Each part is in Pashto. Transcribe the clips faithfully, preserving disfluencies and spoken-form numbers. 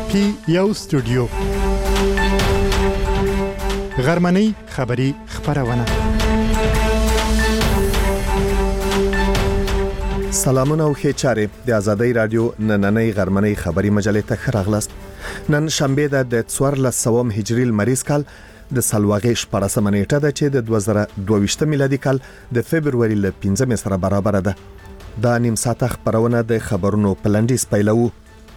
پی یو سټوډیو غرمنۍ خبری خبرونه. سلامونه او ښه چاره د ازادۍ رادیو نننۍ غرمنۍ خبری مجلې ته خراغلاست. نن شنبه ده د څوارلس سوه هجری المریز کال د سلواغې شپږمه نیټه ده چې د دوه زره دوه ویشت میلادي کال د فبرवरी ل پنځمې سره برابر ده. دا نیم ساعت خبرونه د خبرونو پلندیس پیلو.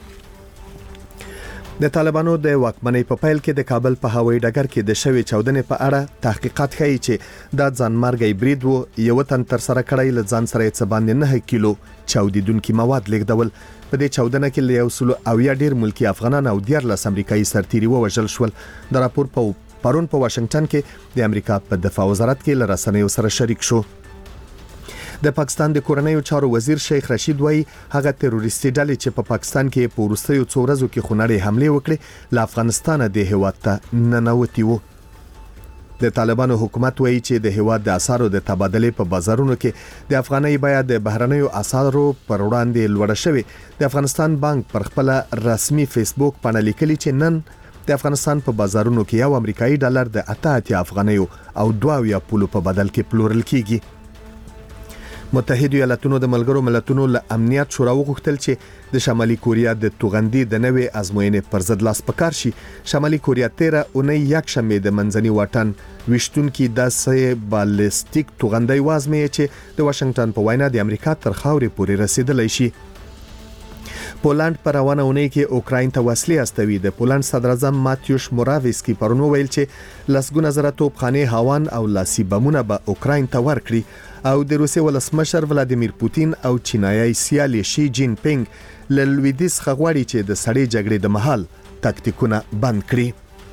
د طالبانو د واکمنۍ په پیل کې د کابل په هوایي ډګر کې د شوې چاودنې په اړه تحقیقات ښیي چې دا ځانمرګي برید وو. یو تن تر سره کړی ل ځان سره څه باندې نه کیلو چاودیدونکو مواد لیږدول. په دې چاودنه کې له یو سلو او یا ډیر ملکی افغانان او دیارلس امریکایي سرتیري ووژل شول. د راپور په پرون په واشنگټن کې د امریکا په دفاع وزارت کې ل رسنیو سره شریک شو. د پاکستان د کورنیو چارو وزیر شیخ رشید وایي هغه تروریستي ډلې چې په پاکستان کې په وروستیو څو ورځو کې خونړۍ حمله وکړې له افغانستان د هیواد ته ننوتي وو. د طالبانو حکومت وایي چې د هیواد د اسعارو د تبادلې په بازارونو کې د افغانۍ بیه د بهرنیو اسعارو پر وړاندې لوړه شوې. د افغانستان بانک پر خپل رسمي فیسبوک باندې لیکلي چې نن د افغانستان په بازارونو کې یو امریکایي ډالر د اته اتیا افغانیو او دوه یا پولو په بدل کې پلورل کیږي. متحده ایالاتونو د ملګرو ملتونو له امنیت شورا وغوښتل چې د شمالي کوریا د توغندي د نوې ازموینې پر ضد لاس پکار شي. شمالي کوریا تیره اونۍ یک شنبه د منځني واټن وشتونکو د سه بالستیک توغندي وازمه چې د واشنگټن په وینا د امریکا تر خاورې پورې رسیدلی شي. پولند پر روانه اونۍ کې اوکراین ته وسلې استوي. د پولند صدر اعظم ماتیوش موراویسکی پرون ویل چې لسګونه زره توپخانه هاوان او لاسي بمونه به اوکراین ته ورکړي او د روسیې ولسمشر ولادیمیر پوتین او چینایي سیال شي جین پینګ له لویدیس خغواړي چې د سړې جګړې د مهال تاکتیکونه بند کړي.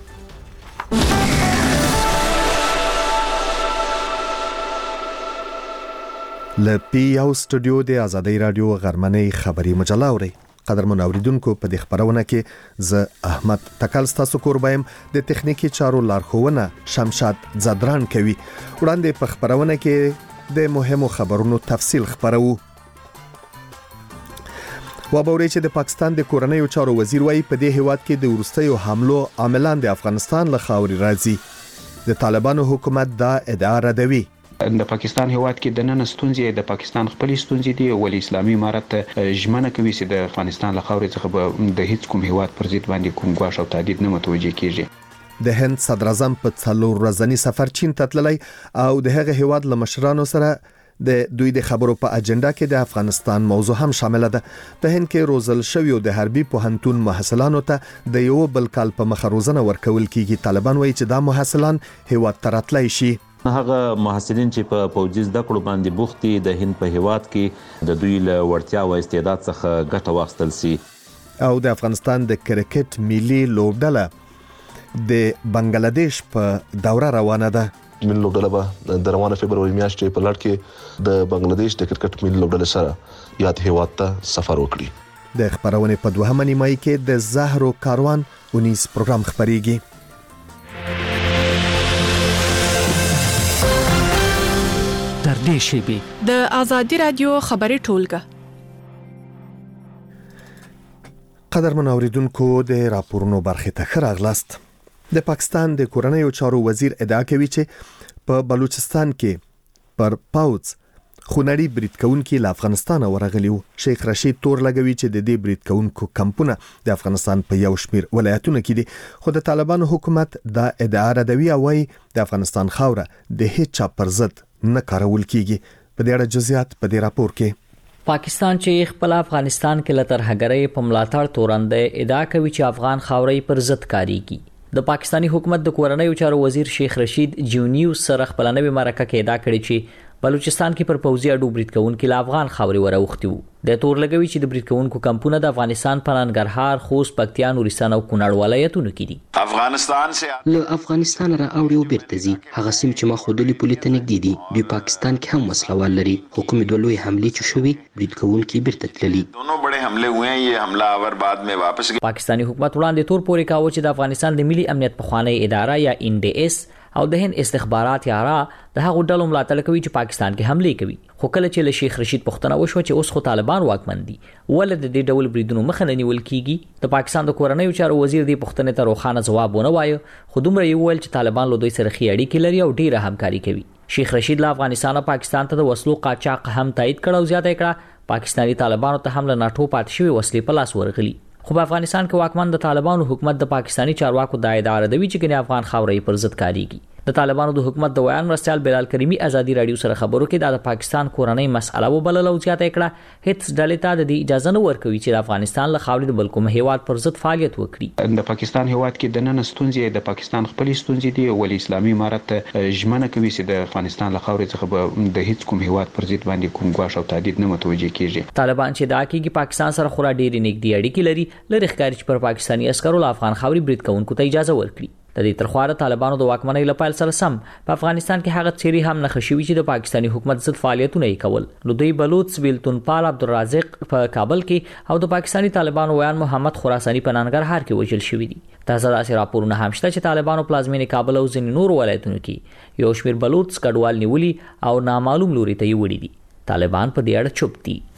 ل پی یو سټوډیو د ازادۍ رادیو غرمنۍ خبری مجله اوري. قدرمن اوریدونکو په دې خبرونه کې ز احمد تکل ستاسو قربایم د تخنیکی چارو لارښوونه شمشاد زدران کوي. وړاندې په خبرونه کې د مهمو خبرونو تفصیل خبرو. وبوري چې د پاکستان د کورنیو چارو وزیر وایي په دې هیواد کې د ورستیو حملو عاملان د افغانستان له خاورې راځي. د طالبانو حکومت دا ادعا ردوي. د پاکستان هیواد کې د نن ستونزې د پاکستان خپل ستونزې دي او اسلامي امارت ژمنه کوي چې د افغانستان له خاورې څخه د هیڅ کوم هیواد پر ضد باندې کوم ګواښ او تهدید نه متوجه کیږي. د هند صدر اعظم په څلور ورځنی سفر چین ته تللی او د هغه هیواد له مشرانو سره د دوی د خبرو په اجنډا کې د افغانستان موضوع هم شامل ده. په هند کې روزل شوی د حربي پوهنتون محصلانو ته د یو بل کال په مخ روزنه ورکول کیږي. طالبان وایي چې دا محصلان هیواد ته راتلای شي. هغه محصلین چې په پوځي زده کړو باندې بوخت دي د هند په هیواد کې د دوی له وړتیا او استعداد څخه ګټه واخیستل شي. او د افغانستان د کرکټ ملي لوبډله د بنگلاديش په دوره روانه ده. ملي لوبډله به د روانه فبرवरी میاشتې په لړ کې د بنگلاديش د کرکټ ملي لوبډله سره یاد هیواد ته سفر وکړي. د خبرونه په دوهمه نیمه کې د زهرو کاروان اونیس پروګرام خبريږي. در دې شیبي د ازادي رادیو خبري ټولګه. قدرمن اوریدونکو د راپورونو برخه ته خراغلاست. د پاکستان د کورنیو چارو وزیر ادعا کوي چې په بلوچستان کې پر پاوز خونړی برید کوونکي له افغانستان ورغلي وو. شیخ رشید تور لګوي چې د دې برید کوونکو کمپونه د افغانستان په یو شمیر ولایتونو کې دي. خو د طالبانو حکومت دا ادعا ردوي او وايي د افغانستان خاوره د هیڅ چا پر ضد نه کارول کیږي. په دې اړه جزئیات په دې راپور کې. پاکستان چې خپل افغانستان کې لتر هغړې په ملاتړ تورنده ادعا کوي چې افغان خاورې پر ضد کاریږي. د پاکستانی حکومت د کورنیو چارو وزیر شیخ رشید جیونیو سره خپل نوې مرکه کې ادعا کړې چې بلوچستان کې پر پوځي اډو برید کوونکو له افغان خاورې وراوختي وو. د تور لګوي چې د برید کوونکو کمپونه د افغانستان په ننګرهار، خوست، پکتیا، نورستان او کونړ ولایتونو کې دي. افغانستان سه له افغانستان را اوړي او بیرته ځي. هغه سیم چې ما خودلی پولیټ نګدي دي دوی پاکستان کې هم مسله ول لري. حکومت ولوي حمله چې شوې برید کوونکو بیرته تللي. दोनों बड़े हमले हुए हैं. ये हमलावर बाद में वापस. پاکستانی حکومت وړاندې تور پورې کاوه چې د افغانستان د ملي امنیت په خوانی اداره یا ان ډي اس او د هند استخبارات یارا د هغو ډلو ملاتړ کوي چې پاکستان کې حمله کوي. خو کله چې له شیخ رشید پښتنه وشو چې اوس خو طالبان واکمن دي ولې د دې ډول بریدونو مخه نه نیول کیږي، د پاکستان د کورنیو چارو وزیر دی پښتنه ته روخانه جواب ونه وایي، خو دومره یې وویل چې طالبان له دوی سره ښې اړیکې لري او ډیره همکاري کوي. شیخ رشید له افغانستان او پاکستان ته د وسلو قاچاق هم تایید کړ او زیاته کړه پاکستاني طالبانو ته هم له ناټو پاتې شوی وسلې په لاس ورغلي. خو په افغانستان کې واکمن د طالبانو حکومت د پاکستاني چارواکو د ادعا ردوي چې ګنې افغان خاورې پر ضد کاریږي. د طالبانو د حکومت د ویان مرستيال بلال کریمی ازادي رادیو سره خبرو کې د پاکستان کورنۍ مسأله وبلل او زیاته کړه هیڅ ډلې ته د اجازه نه ورکوي چې د افغانستان له خاورې د بل کوم هیواد پر ضد فعالیت وکړي. د پاکستان هیواد کې د نن ستونزې د پاکستان خپل ستونزې دي او اسلامي امارت ژمنه کوي چې د افغانستان له خاورې څخه د هیڅ کوم هیواد پر ضد باندې کوم ګواښ او تهدید نه متوجه کیږي. طالبان چې دا کوي پاکستان سره خورا ډېرې نږدې اړیکې لري، لری ښکاري چې پر پاکستاني عسکرو له افغان خاورې برید کوونکو ته اجازه ورکړي. د دې ترخواره طالبانو د واکمنۍ لپاره سره سم په افغانستان کې هغه چيري هم نه خشوي چې د پاکستاني حکومت ضد فعالیتونه یې کول. نو دوی بلوچ ویلتون پال عبدالرازق په کابل کې او د پاکستاني طالبانو ویان محمد خراساني په ننګرهار کې وژل شوی دي. تازه داسې راپورونه هم شته چې طالبانو پلازمینې کابل او ځینې نور ولایتونو کې یو شمېر بلوچ کډوال نیولي او نامعلوم لوري ته یې وړي دي. طالبان په دې اړه چوپ دي.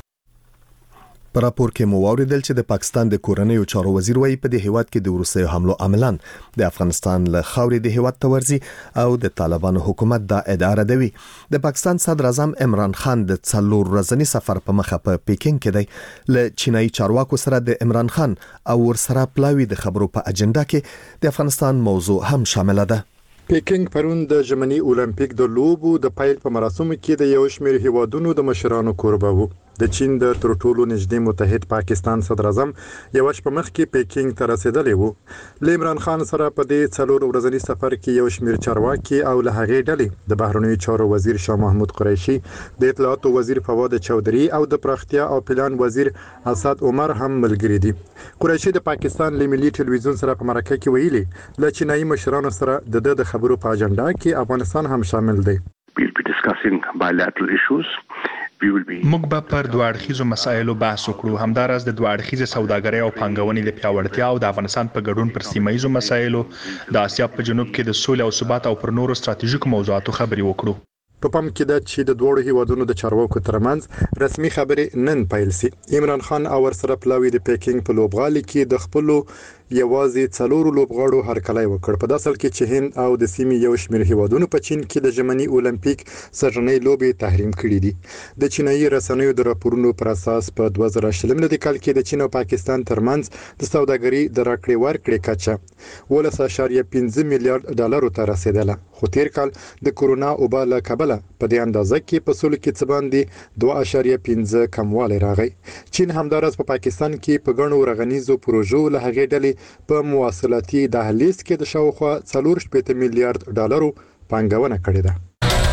په راپور کې مو واوریدل چې د پاکستان د کورنیو چارو وزیر وايي په دې هیواد کې د وروستیو حملو عملاً د افغانستان له خاورې د هیواد ته ورځي او د طالبانو حکومت دا ادعا ردوي. د پاکستان صدر اعظم عمران خان د څلور ورځني سفر په مخه په پیکینګ کې دی. له چینایي چارواکو سره د عمران خان او ورسره پلاوي د خبرو په اجنډا کې د افغانستان موضوع هم شامل ده. پیکینګ پرون د ژمني اولمپیک د لوبو د پایل په مراسمو کې د یو شمېر هیوادونو د مشرانو کوربه وو. د چین د تر ټولو نږدې متحد پاکستان صدر اعظم یو شپه مخکې پیکینګ ته رسیدلی وو. ل عمران خان سره په دې څلور ورځني سفر کې یو شمېر چارواکي او له هغې ډلې د بهرنیو چارو وزیر شاه محمود قریشي، د اطلاعاتو وزیر فواد چودھری او د پراختیا او پلان وزیر اسد عمر هم ملګري دي. قریشي د پاکستان له ملي ټلویزیون سره په مرکه کې ویلي ل چینایي مشرانو سره د د خبرو په اجنډا کې افغانستان هم شامل دی. We'll be discussing bilateral issues. موږ به پر دوه اړخیزو مسایلو بحث وکړو، همدارس د دوه اړخیزه سوداګرۍ او پانګونې د پیاوړتیا او د افغانستان په ګډون پر سیمایي مسایلو، د اسیا په جنوب کې د سولې او ثبات او پر نورو ستراتیژیکو موضوعاتو خبرې وکړو. په پام کې ده چې د دوه هیوادونو د چارواکو ترمنځ رسمي خبرې نن پیل سي. عمران خان او ورسره پلاوي د پیکینګ په لوبغالي کې د خپلو یوازې څلورو لوبغاړو هرکلی وکړ. په داسې حال کې چې هند او د سیمې یو شمېر هیوادونو په چین کې د ژمني اولمپیک سرنۍ لوبې تحریم کړې دي. د چینایي رسنیو د راپورونو پر اساس په دوه زره شل کال کې د چین او پاکستان ترمنځ د سوداګرۍ د راکړې ورکړې کچه ولس اشاریه پنځه میلیارډ ډالرو ته رسیدله. خو تیر کال د کورونا وبا له کبله په دې اندازه کې په سلو کې څه باندې دوه اشاریه پنځه کموالی راغی. چین همدارس په پاکستان کې په ګڼو رغنیزو پروژو له هغې ډلې په مواصلاتي دهلیز کې د شاوخوا څلور شپېته میلیارډ ډالرو پانګونه کړې ده.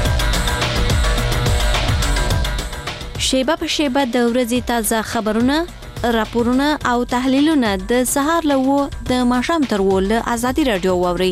شیبه په شیبه د ورځې تازه خبرونه، راپورونه او تحلیلونه د سهار له وو د ماښام تر وو له ازادي رادیو واوري.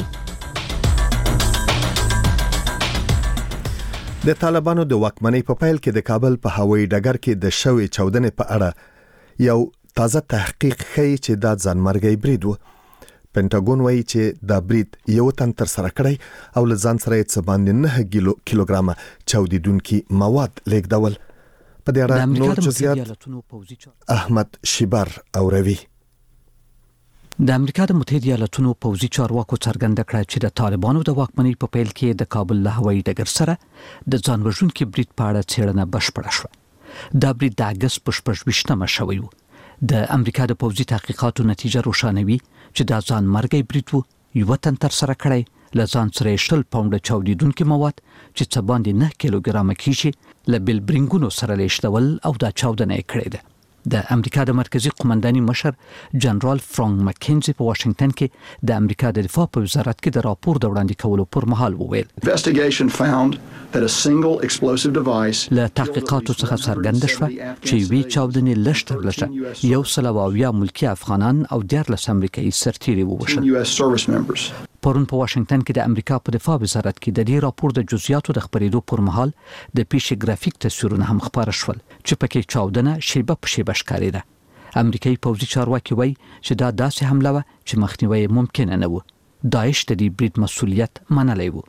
د طالبانو د واکمنۍ په پیل کې د کابل په هوایي ډګر کې د شوې چاودنې په اړه یو تازه تحقیق ښیي چې دا ځانمرګی برید و. پینټاګون وایي چې دا برید یو تن تر سره کړی او له ځان سره یې څه باندې نه کیلوګرامه چاودیدونکي مواد لیږدول. په دې اړه نور جزئیات احمد شیبر اوروي. د امریکا د متحده ایالاتونو پوځي چارواکو څرګنده کړه چې د طالبانو د واکمنۍ په پیل کې د کابل له هوایي ډګر سره د ځان وژونکي برید په اړه څېړنه بشپړه شوه. دا برید د اګست په شپږ ویشتمه شوی و. د امریکا د پوځي تحقیقاتو نتیجه روښانوي چې دا ځان مرګي برید و. یو تن تر سره کړی له ځان سره شل پاونډه چاودیدونکي مواد چې څه باندې نه کیلوګرامه کیږي له بل برینګونو سره لیږدول او دا چاودنه یې کړې ده. د امریکا د مرکزی قومنداني مشر جنرال فرانک مکینزي په واشنگټن کې د امریکا د دفاع په وزارت کې د راپور د وړاندې کولو پر مهال وویل له تحقیقاتو څخه څرګنده شوه چې وی چاودنې لږ تر لږه یو سل او اویا ملکي افغانان او دیارلس امریکایي سرتیري ووژل. پرون په واشنگټن کې د امریکا په دفاع وزارت کې د دې راپور د جزئیاتو د خبرېدو پر مهال د پیښې ګرافیک تصویرونه هم خبره شول چې پکې چاودنه شیبه په شیبه ښکارېده. امریکایي پوځي چارواکي وایي چې دا داسې حمله وه چې مخنیوی ممکن نه و. داعش د دې برید مسؤلیت منلی و.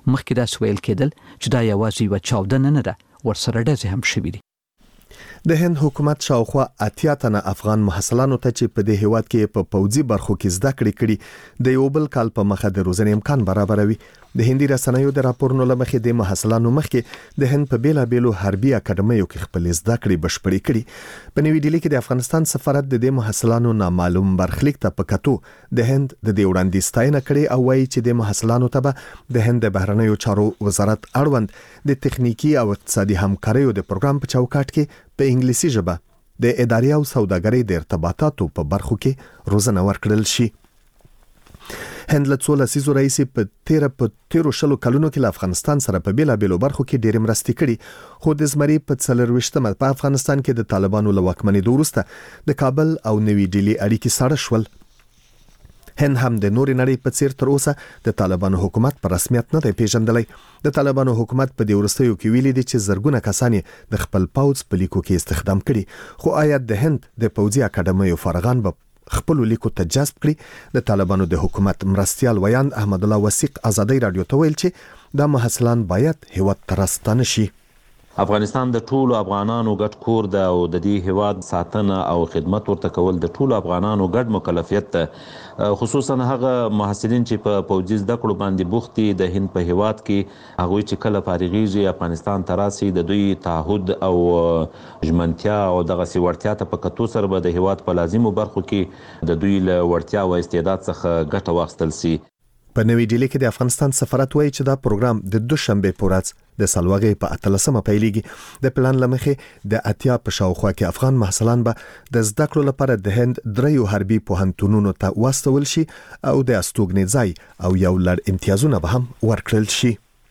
مخکې دا سویل کېدل چې دا یوازې یو چاودنه نه ده، ورسره ډزې هم شوې دي. د هند حکومت شاوخوا اتیا تنه افغان محصلانو ته چې په دې هیواد کې په پوځي برخو کې زده کړې کړي د یو بل کال په مخه د روزنې امکان برابروي. د هندي رسنیو د راپورونو لمخې د محصلانو مخکې د هند په بیلابېلو حربي اکاډمیو کې خپل زده کړې بشپړې کړي. په نوې ډیلي کې د افغانستان سفارت د دې محصلانو نامعلوم برخلیک ته په کتو د هند د دې وړاندې ستاینه کړې او وایي چې د محصلانو ته به د هند د بهرنیو چارو وزارت اړوند د تخنیکی او اقتصادي همکاریو د پروګرام په چوکاټ کې په انګلیسي ژبه د اداري او سوداګرۍ د ارتباطاتو په برخو کې روزنه ورکړل شي. هند له څو لسیزو راهیسې په تیره په تیرو شلو کلونو کې له افغانستان سره په بیلابېلو برخو کې ډېرې مرستې کړي، خو د زمري په څلرویشتمه په افغانستان کې د طالبانو له واکمنېدو وروسته د کابل او نوې ډیلي اړیکې ساړه شول. هند هم د نورې نړۍ په څیر تر اوسه د طالبانو حکومت په رسمیت نه دی پیژندلی. د طالبانو حکومت په دې وروستیو کې ویلي دي چې زرګونه کسان د خپل پوځ په لیکو کې استخدام کړي، خو آیا د هند د پوځي اکاډمیو فارغان به خپل لیکو ته جذب کړي؟ د طالبانو د حکومت مرستیال ویاند احمد الله وثیق ازادي رادیو ته ویل چې دا محصلان باید هیواد ته راستانه شي. افغانستان د ټولو افغانانو ګډ کور ده او د دې هیواد ساتنه او خدمت ورته کول د ټولو افغانانو ګډ مکلفیت ده، خصوصا هغه محصلین چې په پوځي زده کړو باندې بوخت دي د هند په هیواد کې. هغوی چې کله فارغیږي افغانستان ته راسي د دوی تعهد او ژمنتیا او دغسې وړتیا ته په کتو سره به د هیواد په لازمو برخو کې د دوی له وړتیا او استعداد څخه ګټه واخیستل سي. په نوې ډیلي کې د افغانستان سفارت وایي چې دا پروګرام د دوشنبه په ورځ د سالوغې په اتلسمه پیلېږي. د پلان لمخې د اتیا په شاوخوا کې افغان محصلان به د زده کړو لپاره د هند دریو حربي پوهنتونونو ته واستول شي او د استوګنې ځای او یو لړ امتیازونه به هم ورکړل شي.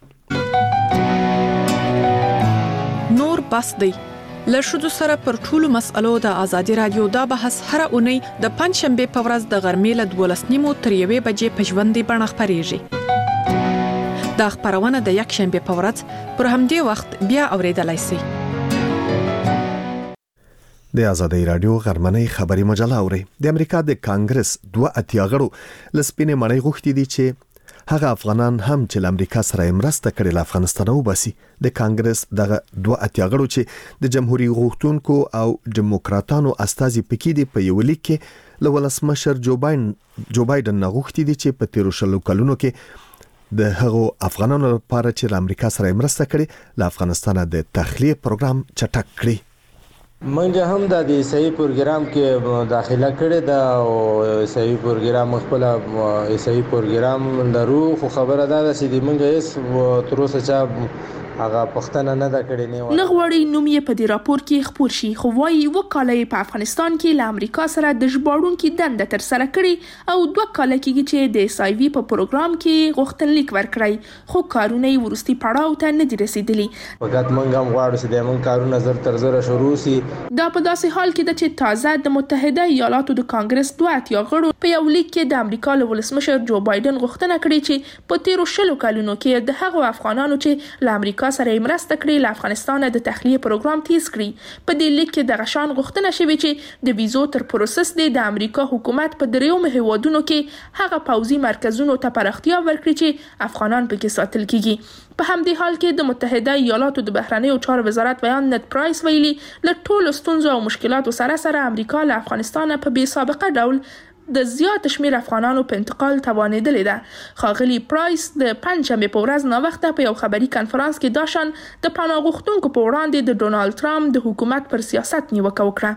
نور بس دی له ښځو سره پر ټولو مسألو د ازادي رادیو دا بحث هره اونۍ د پنځشنبه په ورځ د غرمې له دولس نیمو تر یوې بجې په ژوندۍ بڼه خپرېږي. دا خپرونه د یکشنبه په ورځ پر همدې وخت بیا اورېدلای شئ. د ازادي رادیو غرمنۍ خبري مجله اوري. د امریکا د کانګرس دوه اتیا غړو لسپینې مړۍ غوښتي دي چې هغه افغانان هم چې له امریکا سره مرسته کړې له افغانستان وباسي. د کانګرس دغه دوه اتیا غړو چې د جمهوریت غوښتونکو او دیموکراتانو استازي پکې دي په یو لیک کې له ولسمشر جو بایدن جو بایدن غوښتي دي چې په تیرو شلو کلونو کې د هغو افغانانو لپاره چې له امریکا سره مرسته کړې له افغانستان د تخلیه پروګرام چټک کړي. منګه هم د دې صحیح پروګرام کې داخله کړې ده او صحیح پروګرام خپل صحیح پروګرام لرو، خو خبره ده چې د منګه هیڅ تر اوسه چا هغه پښتنه نه دا کړې نه نه غوړي نوم یې په دې راپور کې خپور شي، خو وايي وکاله په افغانستان کې له امریکا سره د ژباړونکو دنده تر سره کړې او دوه کال کېږي چې د اس آی وی په پروګرام کې غوښتنلیک ورکړی، خو کارونه یې ورستي پړاو ته نه دي رسیدلي. فقط موږ هم غواړو چې د موږ کارونه زر تر زر شروع شي. دا په داسې حال کې ده چې تازه د متحده ایالاتو د کانګرس دوه اتیا غړو په یو لیک کې د امریکا له ولسمشر جو بایدن غوښتنه کړې چې په تیرو شلو کلونو کې د هغو افغانانو چې له امریکا سره مرسته کړې له افغانستان د تخلیه پروګرام تیز کړي. په دې لیک کې د غشان غوښتنه شوې چې د ویزو تر پروسس د امریکا حکومت په دریو هیوادونو کې هغه پوځي مرکزونو ته پراختیا ورکړي چې افغانان پکې ساتل کیږي. په همدې حال کې د متحده ایالاتو د بهرنیو چارو وزارت ویان نت پرایس ویلي له ټولو ستونزو او مشکلاتو سره سره امریکا له افغانستان په بې سابقه ډول د زیات شمیر افغانانو په انتقال توانېدلې ده. ښاغلي پرایس د پنځشنبه په ورځ ناوخته په یو خبري کنفرانس کې دا شان د پناه غوښتونکو په وړاندې د ډونالد ټرمپ د حکومت پر سیاست نیوکه وکړه.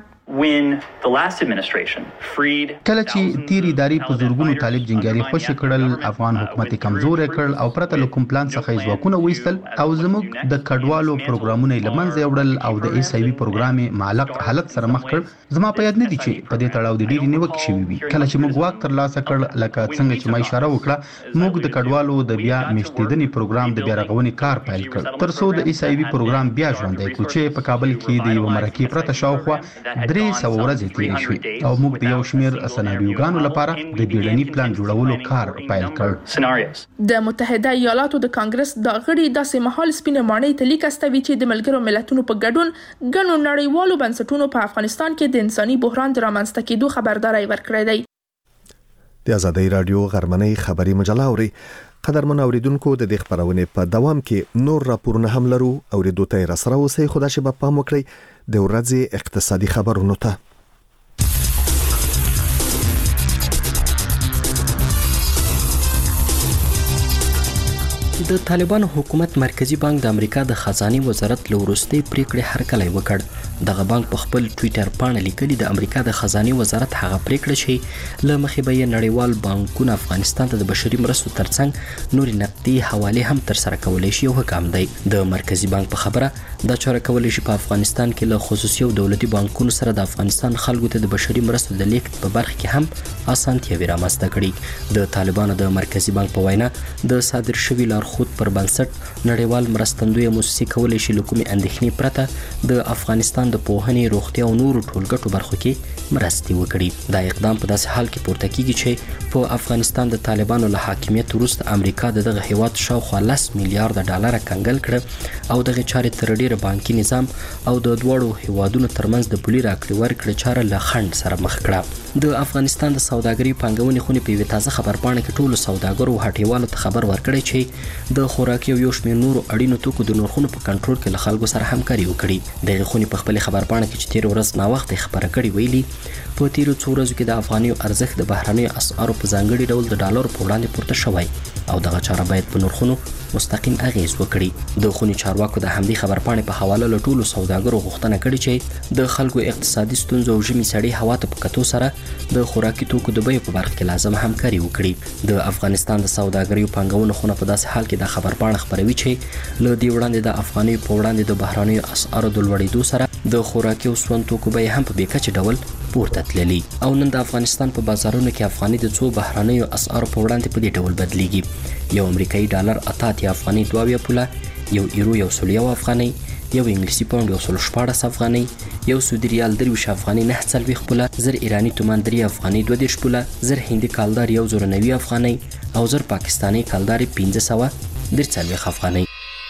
کله چې تیر اداري په زورګونو طالب جنگیالي خوشی کړل، افغان حکومت کمزور کړل او پرته له کوم پلان څخه ځواکونه وېستل او زموږ د کډوالو پروګرامونه لمنځه وړل او د ایس آی وی پروګرام معلق حالت سره مخ کړ. زما په یاد نه دي چې په دې تړاو د ډېری نیوکې شوې وي. کله چې موږ واک تر لاسه کړ، لکه څنګه چې ما اشاره وکړه، موږ د کډوالو د بیا میشتېدنې پروګرام د بیا رغونې کار پیل کړ تر څو د ایس آی وی پروګرام بیا ژوندی کړو چې په کابل کې د یو مرکې پرته شاوخوا درې سوه ورځې تیرې شوې او موږ د یو شمېر سناریوګانو لپاره د بیړني پلان جوړولو کار پیل کړ. د متحده ایالاتو د کانګرس د غړي داسې مهال سپینه ماڼۍ ته لیک استوي چې د ملګرو ملتونو په ګډون ګڼو نړیوالو بنسټونو په افغانستان کې د انساني بحران د رامنځته کېدو خبرداري ورکړې ده. د آزادۍ رادیو غرمنۍ خبري مجله اوري. قدرمن اوریدونکو د دې خبرونه په دوام کې نور راپورونه هم لرو او د دوتای را سره اوسې خدای شي په پام وکړي د ورځې اقتصادي خبرونو ته. د طالبانو حکومت مرکزی بانک د امریکا د خزانه وزارت لورستي پریکړه هرکلی وکړ. دغه بانک په خپل ټوئیټر باندې لیکلي د امریکا د خزانه وزارت هغه پریکړه چې له مخې به نړیوال بانکونه افغانستان ته د بشري مرستو ترڅنګ نوري نقدي حواله هم تر سره کولای شي او حکم دی. د مرکزی بانک په خبره دا چاره کولای شي په افغانستان کې له خصوصي او دولتي بانکونو سره د افغانستان خلکو ته د بشري مرستو د لیږد په برخه کې هم اسانتیاوي رامنځته کړي. د طالبانو د مرکزی بانک په وینا د صادر شوی لارښود پر بنسټ نړیوال مرستندوی موسسې کولای شي له کومې اندېښنې پرته د افغانستان د پوهنې، روغتیا او نورو ټولګټو برخو کې مرستې وکړي. دا اقدام په داسې حال کې پورته کیږي چې په افغانستان د طالبانو له حاکمیت وروسته امریکا دغه هیواد شاوخوا لس میلیارډ ډالر کنګل کړ او دغه چارې تر ډیره بانکي نظام او د دوړو هیوادونو ترمنځ د پولي راکړې ورکړې چاره له خنډ سره مخ کړه. د افغانستان د سوداګرۍ پانګونې خونې په یوه تازه خبرپاڼه کې ټولو سوداګرو او هټیوالو ته خبر ورکړی چې د خوراکي او یو شمېر نورو اړینو توکو د نرخونو په کنټرول کې له خلکو سره همکاري وکړي. دغه خونې په خپل خبرپاڼه کې چې تیر ورځ نا وخت خبره کړې ویلي په تیرو څو ورځو کې د افغانیو ارزښت د بهرنیو اسعارو په ځانګړي ډول د ډالر په وړاندې پورته شوی او دغه چاره باید په نرخونو مستقیم اغیز وکړي. د خونې چارواکو د همدې خبرپاڼې په حواله له ټولو سوداګرو غوښتنه کړې چې د خلکو اقتصادي ستونزو او ژمي سړې هوا ته په کتو سره د خوراکي توکو د بیو په برخه کې لازم همکاري وکړي. د افغانستان د سوداګریو پانګونو خونه په داسې حال کې د خبرپاڼه خبروي چې له دې وړاندې د افغانیو په وړاندې د بهرنیو اسعارو د لوړېدو سره د خوراکي او سون توکو بیې هم په بیکچې ډول پورته تللي او نن د افغانستان په بازارونو کې افغاني د څو بهرنیو اسعارو په وړاندې په دې ډول بدلیږي. یو امریکایي ډالر اته اتیا افغاني دوه اویا پوله، یو ایرو یو سل یو افغاني، یو انګلیسي پاوند یو سل شپاړس افغاني، یو سعودي ریال درویش افغاني نه څلوېښت پوله، زر ایراني تومان درې افغاني دوه دېرش پوله، زر هندي کالدار یو زر نوي افغاني او زر پاکستاني کالدار پنځه سوه درې څلوېښت افغاني.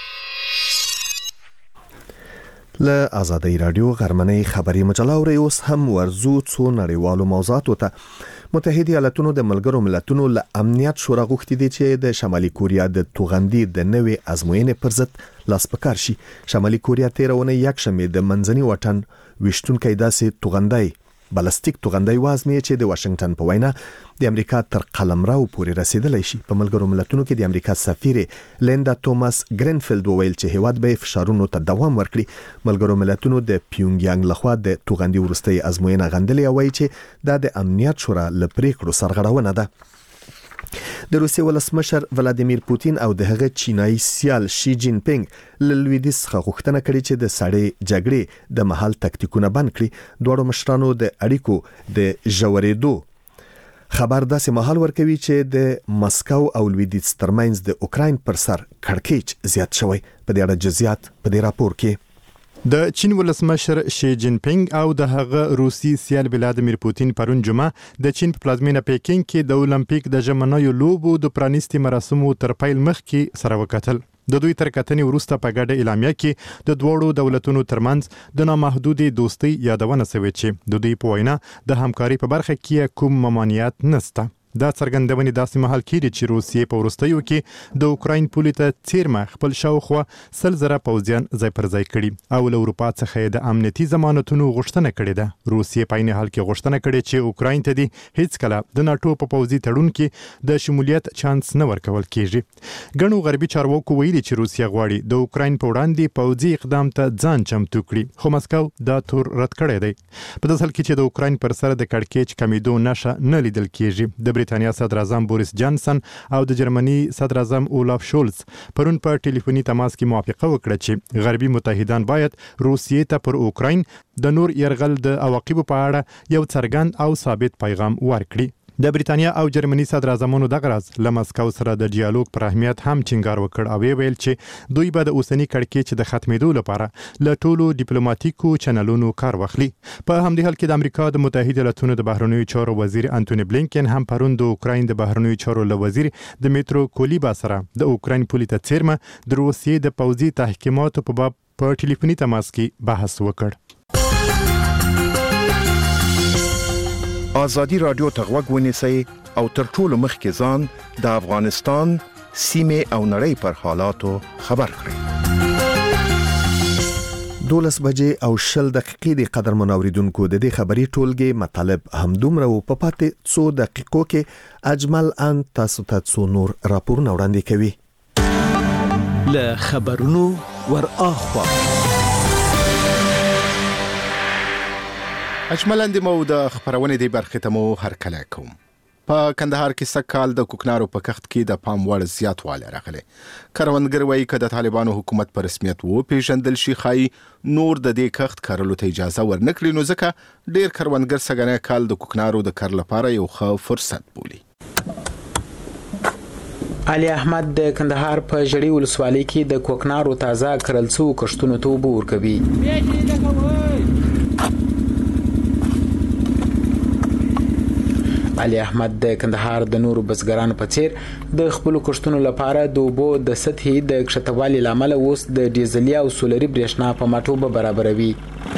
له آزادۍ رادیو غرمنۍ خبري مجله اوري. اوس هم ورزو څو نړیوالو موضوعاتو ته. متحده ایالاتونو د ملګرو ملتونو له امنیت شورا غوښتي دي چې د شمالي کوریا د توغندي د نوې ازموینې پر ضد لاس پکار شي. شمالي کوریا تیرونه یک شمې د منځني وطن وشتونکو داسې توغندي بالستیک توغندي وازمې چې د واشنگټن په وینا د امریکا تر قلمرو پورې رسیدلی شي. په ملګرو ملتونو کې د امریکا سفیر لیندا توماس ګرینفیلد وویل چې هیواد به فشارونو ته دوام ورکړي. ملګرو ملتونو د پیونګیانګ لخوا د توغندي ورستۍ ازموینه غندلې او وایي چې دا د امنیت شورا له پریکړو سرغړونه ده. د روسیې ولسمشر ولادیمیر پوتین او د هغه چینایي سیال شي جین پینګ له لویدیځ څخه غوښتنه کړې چې د سړې جګړې د محل تکتیکونه بند کړي. دوه مشرانو د اړیکو د ژورېدو خبر داسې مهال ورکوي چې د مسکو او لویدیځ ترمنځ د اوکراین پر سر کړکېچ زیات شوی. په دې اړه جزئیات په دې راپور کې. د چین ولسمشر شي جین پینګ او د هغه روسي سیال ولادیمیر پوتین پرون جمعه د چین په پلازمینه پیکینګ کې د اولمپیک د ژمنیو لوبو د پرانیستي مراسمو تر پیل مخکې سره وکتل. د دوی تر کتنې وروسته په ګډه اعلامیه کې د دوړو دولتونو ترمنځ د نامحدودي دوستۍ یادونه شوې چې د دوی په وینا د همکاري په برخه کې کوم ممانعت نشته. دا څرګندونې داسې مهال کېږي چې روسیې په وروستیو کې د اوکراین پولې ته څیرمه خپل شاوخوا سل زره پوځیان ځای پر ځای کړي او له اروپا څخه د امنیتي ضمانتونو غوښتنه کړې ده. روسیې په عین حال کې غوښتنه کړې چې اوکراین ته دې هیڅکله د ناټو په پوځي تړون کې د شمولیت چانس نه ورکول کېږي. ګڼو غربي چارواکو ویلي چې روسیه غواړي د اوکراین په وړاندې پوځي اقدام ته ځان چمتو کړي، خو مسکو دا تور رد کړی دی. په داسې حال کې چې د اوکراین پر سر د کړکېچ کمیدو نښه نه لیدل کېږي. د برېټانیا صدر اعظم بوریس جانسن او د جرمني صدر اعظم اولاف شولز پرون په ټلیفوني تماس کې موافقه وکړه چې غربي متحدان باید روسیې ته پر اوکراین د نور يرغل د عواقبو په اړه یو څرګند او ثابت پیغام ورکړي. د بریتانیا او جرمني صدر اعظمانو دغه راز له مسکو سره د ډیالوګ پر اهمیت هم ټینګار وکړ او ویل چې دوی به د اوسنی کړکېچ د ختمېدو لپاره له ټولو ډیپلوماټیکو چینلونو کار واخلي. په همدې حال کې د امریکا د متحده ایالاتونو د بهرنیو چارو وزیر انټونی بلینکن هم پرون د اوکراین د بهرنیو چارو له وزیر دمیترو کولیبا سره د اوکراین پولې ته څیرمه د روسیې د پوځي تحکیماتو په باب په ټلیفوني تماس کې بحث وکړ. ازادي رادیو ته غوږ ونیسئ او تر ټولو مخکې ځان د افغانستان سیمه او نړۍ پر حالاتو خبر کړئ. دولس بجې او شل دقیقې د قدر منوریدونکو د دې خبري ټولګي مطالب همدومره او په پاتې څو دقیقو کې اجمل ان تاسو ته څو نور راپورونه وړاندې کوي. له خبرونو ور اخوا اجمل اندمو د خبرونې دی برخه ته مو هرکله کوم. په کندهار کې سکهال د کوکنارو په کښت کې د پام وړ زیاتوالی راغلی. کروندګر وایي که د طالبانو حکومت په رسمیت وپېژندل شي ښایي نور د دې کښت کرلو ته اجازه ورنکړي، نو ځکه ډېر کروندګر سږنی کال د کوکنارو د کر لپاره یو ښه فرصت بولي. علي احمد د کندهار په ژړی ولسوالۍ کې د کوکنارو تازه کرل څو کښتونو ته اوبه ورکوي. علي احمد د کندهار د نورو بزګرانو په څیر د خپل کښتونو لپاره د اوبو د سطحې د کښتوالي لامل اوس د ډیزلي او سولري برېښنا په مټو برابروي.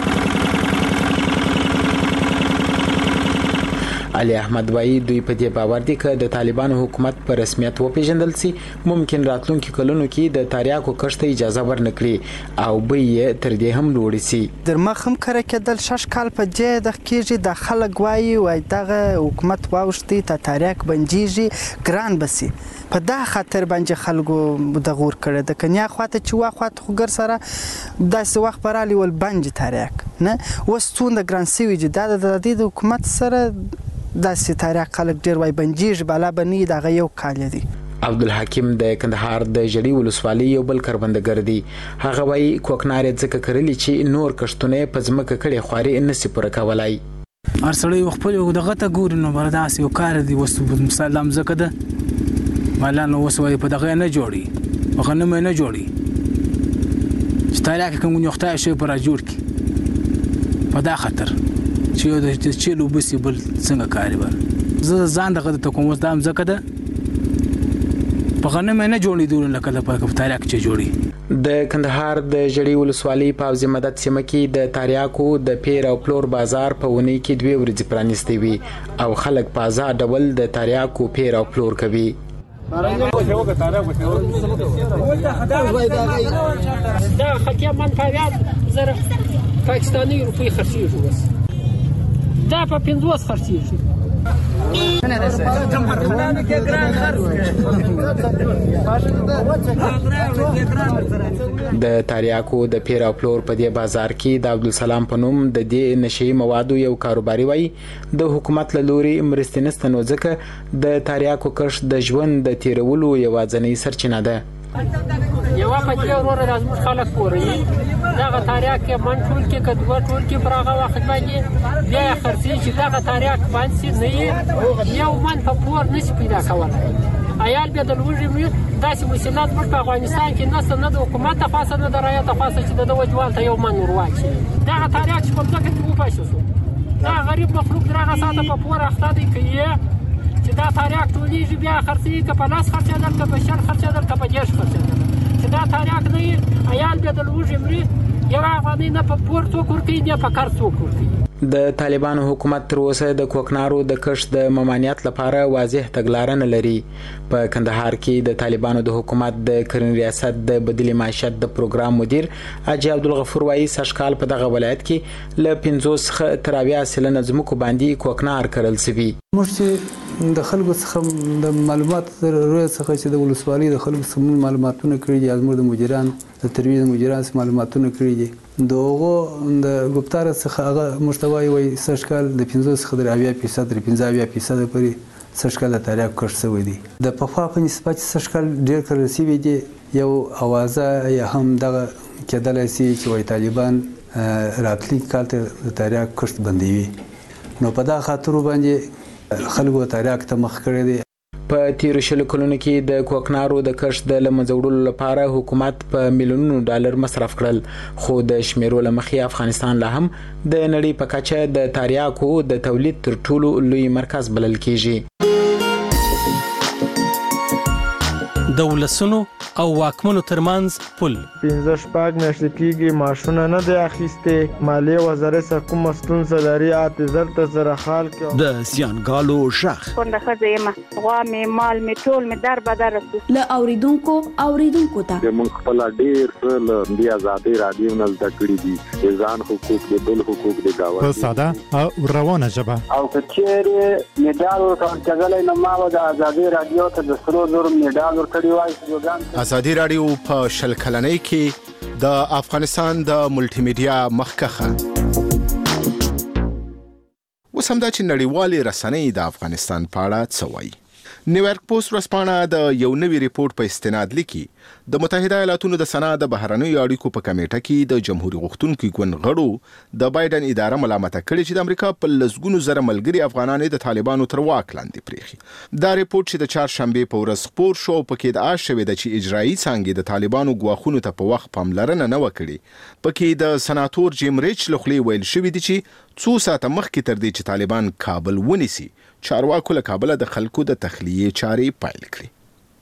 علي احمد وایي دوی په دې باور دي چې د طالبانو حکومت په رسمیت وپېژندل سي ممکن راتلونکي کلونو کې د تاریاکو کښت اجازه ورنکړي او به یې تر دې هم لوړ سي. در مخم کړه کېدل شش کال په دې د کېږي د خلک وایي وای دغه حکومت واوښتي ته تاریاک بنجيږي ګران بسي په دا خاطر باندې خلکو د غور کړه د کنیا خواته چې وا خواته خو ګر سره داسې وخت پرالي ول باندې تاریاک نه وستون د ګران سوي چې د دې حکومت سره داسې تاریخ خلک ډیر وای بنجیږي بالا بنی دغه یو کال دی. عبدالحکیم د کندهار د ژړی ولسوالۍ یو بل کروندګر دی. هغه وایي کوکنار ځکه کرلی چې نور کښتونه په ځمکه کړي خواري نسی پوره کولای. ارسړی خپل دغه ته ګور نو برداشت یو کار دی وس مسلم زکه ده مالا نو وسوي په دغه نه جوړي غنم نه جوړي ستاره کوم یو خدای شي پر جوړ کی په دا خطر چې د چلو بسی بل څنګه کاری بر زه ځان دغه ته کوم وسدام زکه ده په غنم نه جوړې دول لکه د په تاریخ چې جوړي. د کندهار د ژړی ولسوالۍ په حوزه مدد سیمه کې د تاریاکو د پیر او پلور بازار په ونی کې دوه ورځې پرانیستي وي او خلک په آزاد ډول د تاریاکو پیر او پلور کوي. دا خطیه من پاویاد زر پاکستانی روپی خرچیږي بس دا په پنځوس خرچیږي. د تاریاکو د پیر او پلور په دې بازار کې د عبدالسلام په نوم د دې نشي موادو یو کاروباري وایي د حکومت له لوري مرستې نشته نو ځکه د تاریاکو کښت د ژوند د تیرولو یوازینۍ سرچینه ده. یو په دې ورور راځم خلک پورې دا تاریاک کې من ټول کې کډوا ټول کې براغه وخت باندې بیا خرڅي چې دا تاریاک باندې نه یو من په پور نشي پیدا کولای. عیال به د لوږې مې داسې مسلات په افغانستان کې نسته نه د حکومت خاصه نه د رایت خاصه چې د وجوال ته یو من ورواچي دا تاریاک چې په دغه کې وپاشو دا غریب مخلوق دغه ساته په پور اخته دی کوي چې دا تاریاک ټولېږي بیا خرڅي که په لاس خرڅېدل که په شل خرڅېدل که په دېرش خرڅېدل چې دا تاریاک نه وي عیال بیا د لوږې مري یو افغانۍ نه په پور څوک ورکوي نه په کار څوک ورکوي. د طالبانو حکومت تر اوسه د کوکنارو د کښت د ممانعت لپاره واضح تګلاره نه لري. په کندهار کې د طالبانو د حکومت د کرنې ریاست د بدیل معیشت د پروګرام مدیر حاجي عبدالغفور وایي سږکال په دغه ولایت کې له پنځوس څخه تر اویا سلنه ځمکو باندې کوکنار کرل شوي. موږ چې د خلکو څخه د معلومات روی څخه چې د ولسوالۍ د خلکو څخه معلوماتونه کړي دي زموږ د مدیران د ترویج مدیران څخه معلوماتونه کړي دي دغه د ګپتار څخه هغه مشتوي وي سږکال د پنځوس څخه تر اویا فیصد تر پنځه اویا فیصد پورې سږکال د تاریخ کښت شوی دی. د پخوا په نسبت سږکال ډېر کرل شوي دي یو اوازه یا هم دغه کېدلی شي چې وایي طالبان راتلونکي کال ته د تاریخ کښت بندوي نو په دغه خاطرو باندې خلکو تاریخ ته مخ کړی دی. په تیرو شلو کلونو کې د کوکنارو د کښت د له منځه وړلو لپاره حکومت په میلیونونو ډالر مصرف کړل خو د شمیرو له مخې افغانستان لا هم د نړۍ په کچه د تاریاکو د تولید تر ټولو لوی مرکز بلل کیږي. د ولسونو او واکمنو ترمنځ پل. پنځه شپږ میاشتې کېږي ماشونه نه دی اخیستې. مالیې وزارت څخه کومه ستونزه لري اته زر ته سره حال کړو. د زیانګالو غږ کونډه ښځه یم، غوا مې مال مې ټول مې در بدر رسو. له اوریدونکو اوریدونکو ته موږ خپل ډېر څه له دې ازادي رادیو نه زده کړي دي، د ځان حقوق د بل حقوق د گاونډي په ساده او روانه ژبه. او کچېرې میډال ورکړل نو ما د ازادي رادیو ته د سرو زرو میډال ورکړی وای. ازادي رادیو په شل کلنۍ کې د افغانستان د ملټي میډیا مخکخه. اوس هم دا چې نړیوالې رسنۍ د افغانستان په اړه څه وایي. نیویارک پوسټ ورځپاڼه د یو نوي ریپورت په استناد لیکي د متحده ایالاتونو د سنا د بهرنیو اړیکو په کمیټه کې د جمهوریت غوښتونکو ګوند غړو د بایدن اداره ملامت کړي چې د امریکا په لسګونو زره ملګري افغانان د طالبانو تر واک لاندې پریخي. دا ریپورت چې د چهارشنبه په ورځ خپور شو پکې ادعا شوې ده چې اجرایي څانګې د طالبانو ګواښونو ته په وخت پاملرنه نه وکړي. پکې د سناتور جیم ریچ لخوا ویل شوې دي چې څو ساعته مخکې تر دې چې طالبان کابل ونیسي چارواکو له کابل د خلکو د تخلیه چارې پایل کړې.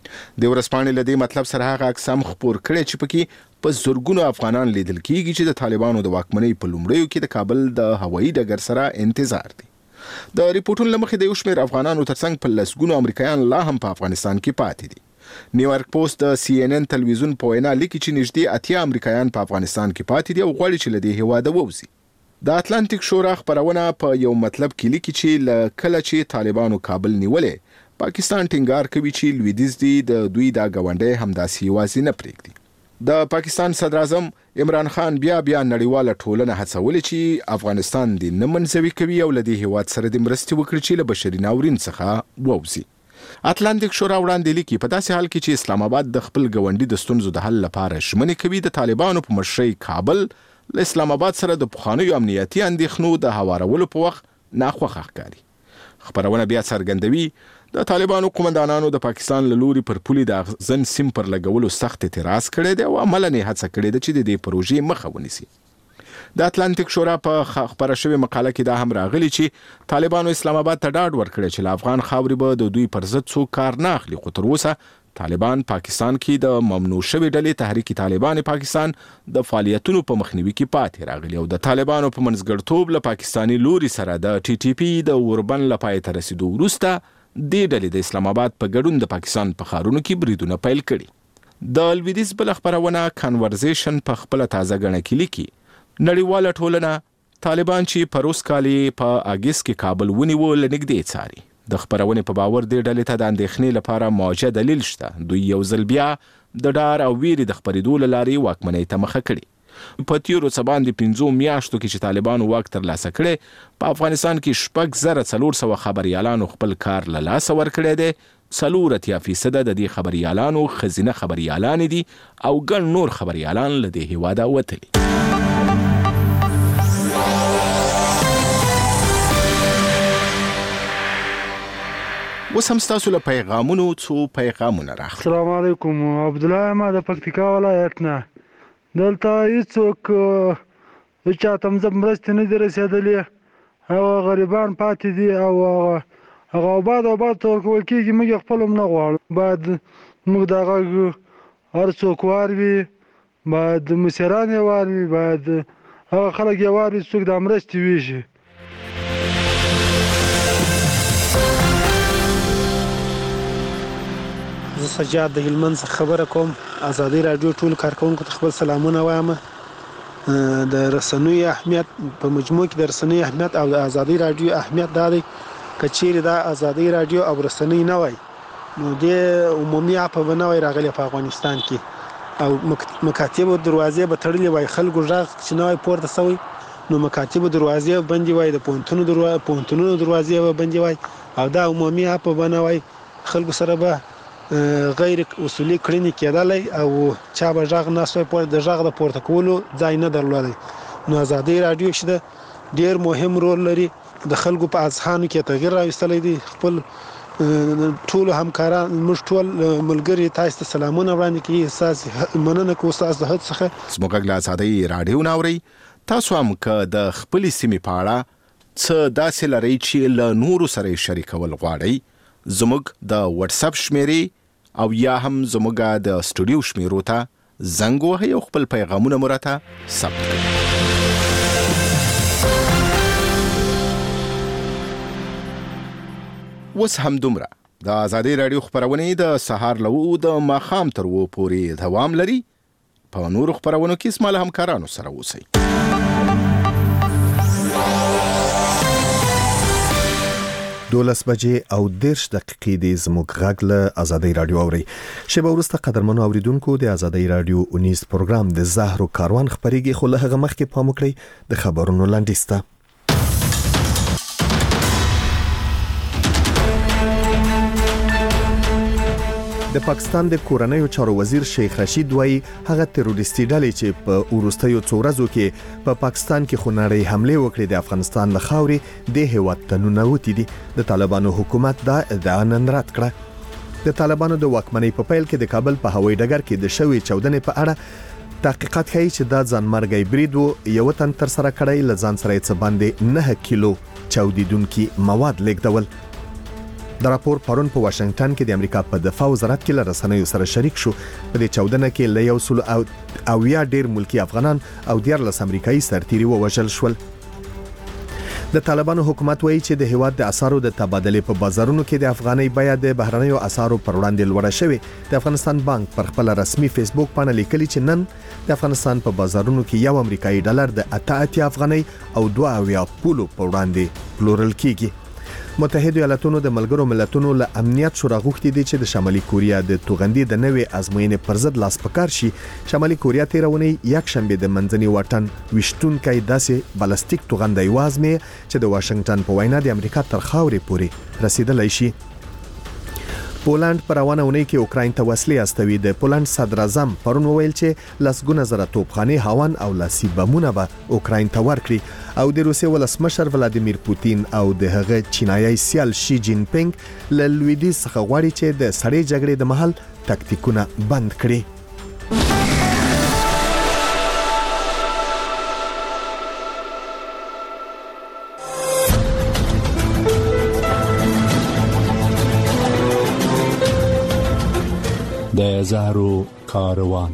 د ورځپاڼې له دې مطلب سره هغه اقسام خپور کړي چې پکې په زورګونو افغانان لیدل کیږي چې د طالبانو د واکمنۍ په لومړیو کې د کابل د هوایي ډګر سره انتظار دي. د ریپورتونو لمخې د یو شمېر افغانانو ترڅنګ په لسګونو امریکایان لا هم په افغانستان کې پاتې دي. نیویارک پوسټ د سی ان ان تلویزیون په وینا لیکي چې نږدې اتیا امریکایان په افغانستان کې پاتې دي او غواړي چې له دې هیواده ووځي. د اتلانتیک شورا خبرونه په یو مطلب کې لیکي چې ل کله چې طالبانو کابل نیولې پاکستان ټینګار کوي چې لویدیځ دی د دوی د غونډې همداسې یوازې نه پرېږدي. د پاکستان صدر اعظم عمران خان بیا بیا نړیواله ټولنه هڅولې چې افغانستان د نمنځوي کوي او له دې هیواد سره د مرستې وکړي چې له بشري ناورین څخه ووځي. اتلانتیک شورا وړاندې لیکي په داسې حال کې چې اسلام آباد د خپل غونډې د ستونزو د حل لپاره ژمنې کوي د طالبانو په مشرۍ کابل له اسلام آباد سره د پخوانیو امنیتي اندېښنو د هوارولو په وخت ناخوښه ښکاري. خبرونه بیا څرګندوي د طالبانو قومندانانو د پاکستان له لوري پر پولي د اغزن سیم پر لګولو سخت اعتراض کړی دی او عملاً یې هڅه کړې ده چې د دې پروژې مخه ونیسي. د اتلانتیک شورا په خبره شوې مقاله کې دا هم راغلی چې طالبانو اسلام آباد ته ډاډ ورکړی چې له افغان خاورې به د دوی پر ضد څوک کار نه اخلي، خو تر اوسه طالبان پاکستان کې د ممنوع شوې ډلې تحریک طالبان پاکستان د فعالیتونو په مخنیوي کې پاتې راغلي او د طالبانو په منځګړتوب له پاکستاني لوري سره د ټي ټي پی د اوربند له پای ته رسیدو وروسته دې ډلې د اسلام آباد په ګډون د پاکستان په ښارونو کې بریدونه پیل کړي. د لویدیځ بل خبرونه کانورزیشن په خپله تازه ګڼه کې لیکي نړیواله ټولنه طالبان چې په روس کال په اګست کې کابل ونیو له نږدې څاري. د خبرونې په باور دې ډلې ته د اندېښنې لپاره موجه دلیل شته. دوی یو ځل بیا د ډار او ویرې د خپرېدو له لارې واکمنۍ ته مخه کړې. په تیرو څه باندې پنځو میاشتو کې چې طالبانو واک ترلاسه کړی په افغانستان کې شپږ زره څلور سوه خبریالانو خپل کار له لاسه ورکړی دی. څلور اتیا فیصده د دې خبریالانو ښځینه خبریالانې دي او ګڼ نور خبریالان له دې هیواده وتلي. اوس هم ستاسو له پیغامونو څو پیغامونه راغلي. السلام علیکم، عبدالله ما د پکتیکا ولایت نه. دلته هیڅوک هیچا ته مرستې نه دي رسېدلې، هغه غریبان پاتې دي او هغه آباد آباد ته ورکول کېږي. موږ خپل هم نه غواړو، باید موږ د هغه هر څوک واروي، باید مشران یې واروي، باید هغه خلک یې واروي چې څوک د مرستې ویشي. زه سجاد د هلمند څخه خبره کوم. ازادي راډیو ټولو کارکوونکو ته خپل سلامونه وایم. د رسنیو اهمیت په مجموع کې د رسنیو اهمیت او د ازادي راډیو اهمیت دا دی که چیرې دا ازادي راډیو او رسنۍ نه وای نو د عمومي اپ به نه وای راغلی په افغانستان کې او مکاتبو دروازې به تړلې وای، خلکو غږ چې نه وای پورته سوی نو مکاتبو دروازې بندې وای، د پوهنتونو دروازې پوهنتونونو دروازې به بندې وای او دا عمومي اپ به نه وای. خلکو سره به غیر اصولي کړنې کېدلی او چا به غږ نه سوی پورته د غږ د پورته کولو ځای نه درلودی. نو ازادي راډیو چې ده ډېر مهم رول لري، د خلکو په اذهانو کې تغییر راوستلی دی. خپل ټول همکاران موږ ټول ملګري تاسو ته سلامونه وړاندې کوي. ستاسو مننه کوو ستاسو د هڅې څخه. زموږ له ازادي راډیو نه اورئ. تاسو هم که د خپلې سیمې په اړه څه داسې لرئ چې له نورو سره یې شریکول غواړئ، زموږ د واتساپ شمیرې او یا هم زموږه د سټوډیو شمیرو ته زنګ وهئ او خپل پیغامونه مو راته ثبت کړئ. اوس همدومره د آزادۍ راډیو خپرونې د سهار له اوو د ماښام تر اوو پورې دوام لري. په نورو خپرونو کې زما له همکارانو سره اوسئ. دولس بجې او دیرش دقیقې د زموږ غږ له آزادۍ راډیو اوري. شیبه وروسته قدرمنو اوریدونکو د آزادۍ راډیو اونیز پروګرام د زهرو کاروان خپرېږي، خو له هغه مخکې پام وکړئ د خبرونو لنډیز ته. د پاکستان د کورنیو چارو وزیر شیخ رشید وایي هغه تروریستي ډلې چې په وروستیو څو ورځو کې په پا پاکستان کې خونړۍ حمله وکړې د افغانستان له خاورې د هیواد ته ننوتې دي. د طالبانو حکومت دا ادعا نن رد کړه. د طالبانو د واکمنۍ په پیل کې د کابل په هوایي ډګر کې د شوې چاودنې په اړه تحقیقات ښیي چې دا ځانمرګی برید و. یو تن تر سره کړی له ځان سره څه باندې نه کیلو چاودیدونکي مواد لیږدول. د راپور پرون په واشنگټن کې د امریکا په دفاع وزارت کې له رسنیو سره شریک شو. په دې چاودنه کې له یو سل او یا ډیر ملکی افغانان او دیارلس امریکایي سرتیري ووژل شول. د طالبانو حکومت وایي چې د هیواد د اسعارو د تبادلې په بازارونو کې د افغانۍ بیه د بهرنیو اسعارو پر وړاندې لوړه شوې. د افغانستان بانک پر خپل رسمي فیسبوک باندې لیکلي چې نن د افغانستان په بازارونو کې یو امریکایي ډالر د اته اتیا افغانۍ او دوه اویا پولو په وړاندې پلورل کیږي. متحده ایالاتونو د ملګرو ملتونو له امنیت شورا غوښتي دي چې د شمالي کوریا د توغندي د نوې ازموینې پر ضد لاس پکار شي. شمالي کوریا تیرونی یک شنبه د منځني واټن وشتونکي داسې بالستیک توغندي وازمه چې د واشنگټن په وینا د امریکا تر خاورې پورې رسیدلای شي. پولند پر روانه ونې کې اوکراین ته وسلې استوي. د پولند صدر اعظم پرون وویل چې لسګونه زره توپخانې هاون او لاسي بمونه به اوکراین ته ورکړي او د روسیې ولسمشر ولادیمیر پوتین او د هغه چینایي سیال شي جین پینګ له لویدیځ څخه غواړي چې د سړې جګړې د مهال تکتیکونه بند کړي. د زهرو کاروان.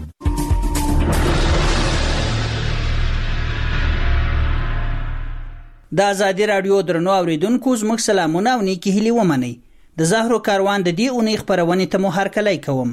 د آزادۍ راډیو درنو اوریدونکو زموږ سلامونه او نیکی هیلې ومنئ. د زهرو کاروان د دې اونۍ خپرونې ته مو هرکلی کوم.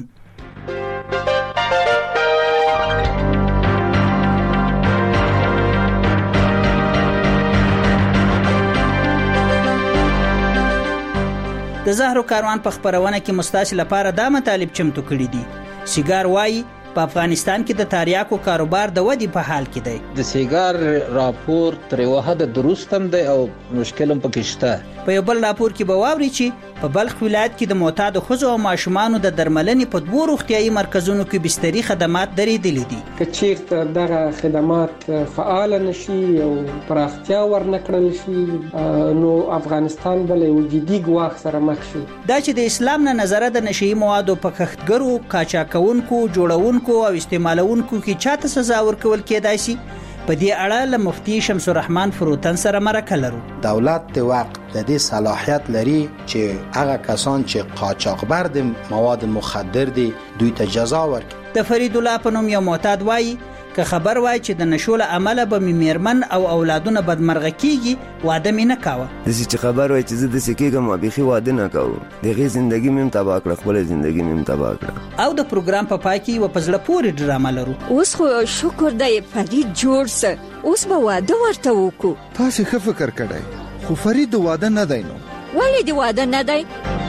د زهرو کاروان په خپرونه کې مستاسي لپاره دا مطالب چمتو کړي دي. سیګار وایي په افغانستان کې د تریاکو کاروبار د ودی په حال کې دی. د سیګار راپور تر یو حد درست هم دی او مشکل هم پکې شته. په یو بل راپور کې به واوري چې په بلخ ولایت کې د معتاد ښځو او ماشومانو د درملنې په دوه روغتیايي مرکزونو کې بستري خدمات درېدلي دي. که چیرته دغه خدمات فعال نشي او پراختیا ورنکړل شي نو افغانستان بل یو جدي ګواښ سره مخ شي. دا چې د اسلام نه نظره د نشئی موادو په کښتګرو، قاچاقونکو، جوړونکو او استعمالونکو کې چاته سزا ورکول کېدای شي، په دې اړه له مفتي شمس الرحمن فروتن سره مرکه لرو. دولت د وخت د دې صلاحیت لري چې هغه کسان چې قاچاقبر د مواد مخدر دي دوی ته جزا ورکړي. د فرید الله په نوم یو معتاد وایي که خبر وای چې د نشو له امله به مې میرمن او اولادونه بدمرغه کیږي واده مې نه کاوه. داسې چې خبر وای چې زه داسې کېږم بیخي واده نه کوم، دغې زندګي مې هم تباه کړه، خپله زندګي مې هم تباه کړه. او د پروګرام په پای کې یوه په زړه پورې ډرامه لرو. اوس خو شکر دی فرید جوړ سه، اوس به واده ورته وکړو. تاسې ښه فکر کړی، خو فرید د واده نه دی. نو ولې د واده نه دی؟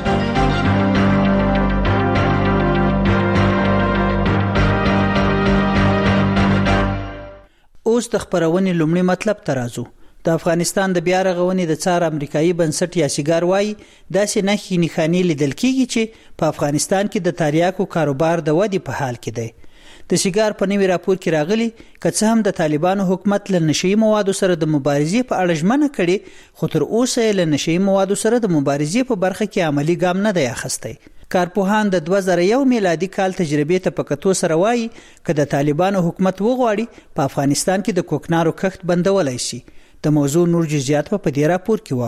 اوس د خبرونې لومړی مطلب ته راځو. د افغانستان د بیا رغونې د څار امریکایي بنسټ یا سیګار وایي داسې نښې نښانې لیدل کېږي چې په افغانستان کې د تریاکو کاروبار د ودې په حال کې دی. د سیګار په نوي راپور کې راغلي که څه هم د طالبانو حکومت له نشئی موادو سره د مبارزې په اړه ژمنه کړې، خو تر اوسه یې له نشئی موادو سره د مبارزې په برخه کې عملی ګام نه دی اخیستی. کارپوهان د دوه زره یو میلادي کال تجربې ته په کتو سره وایي که د طالبانو حکومت وغواړي په افغانستان کې د کوکنارو کښت بندولی شي. د موضوع نور جزئیات په دې راپور کې واورو.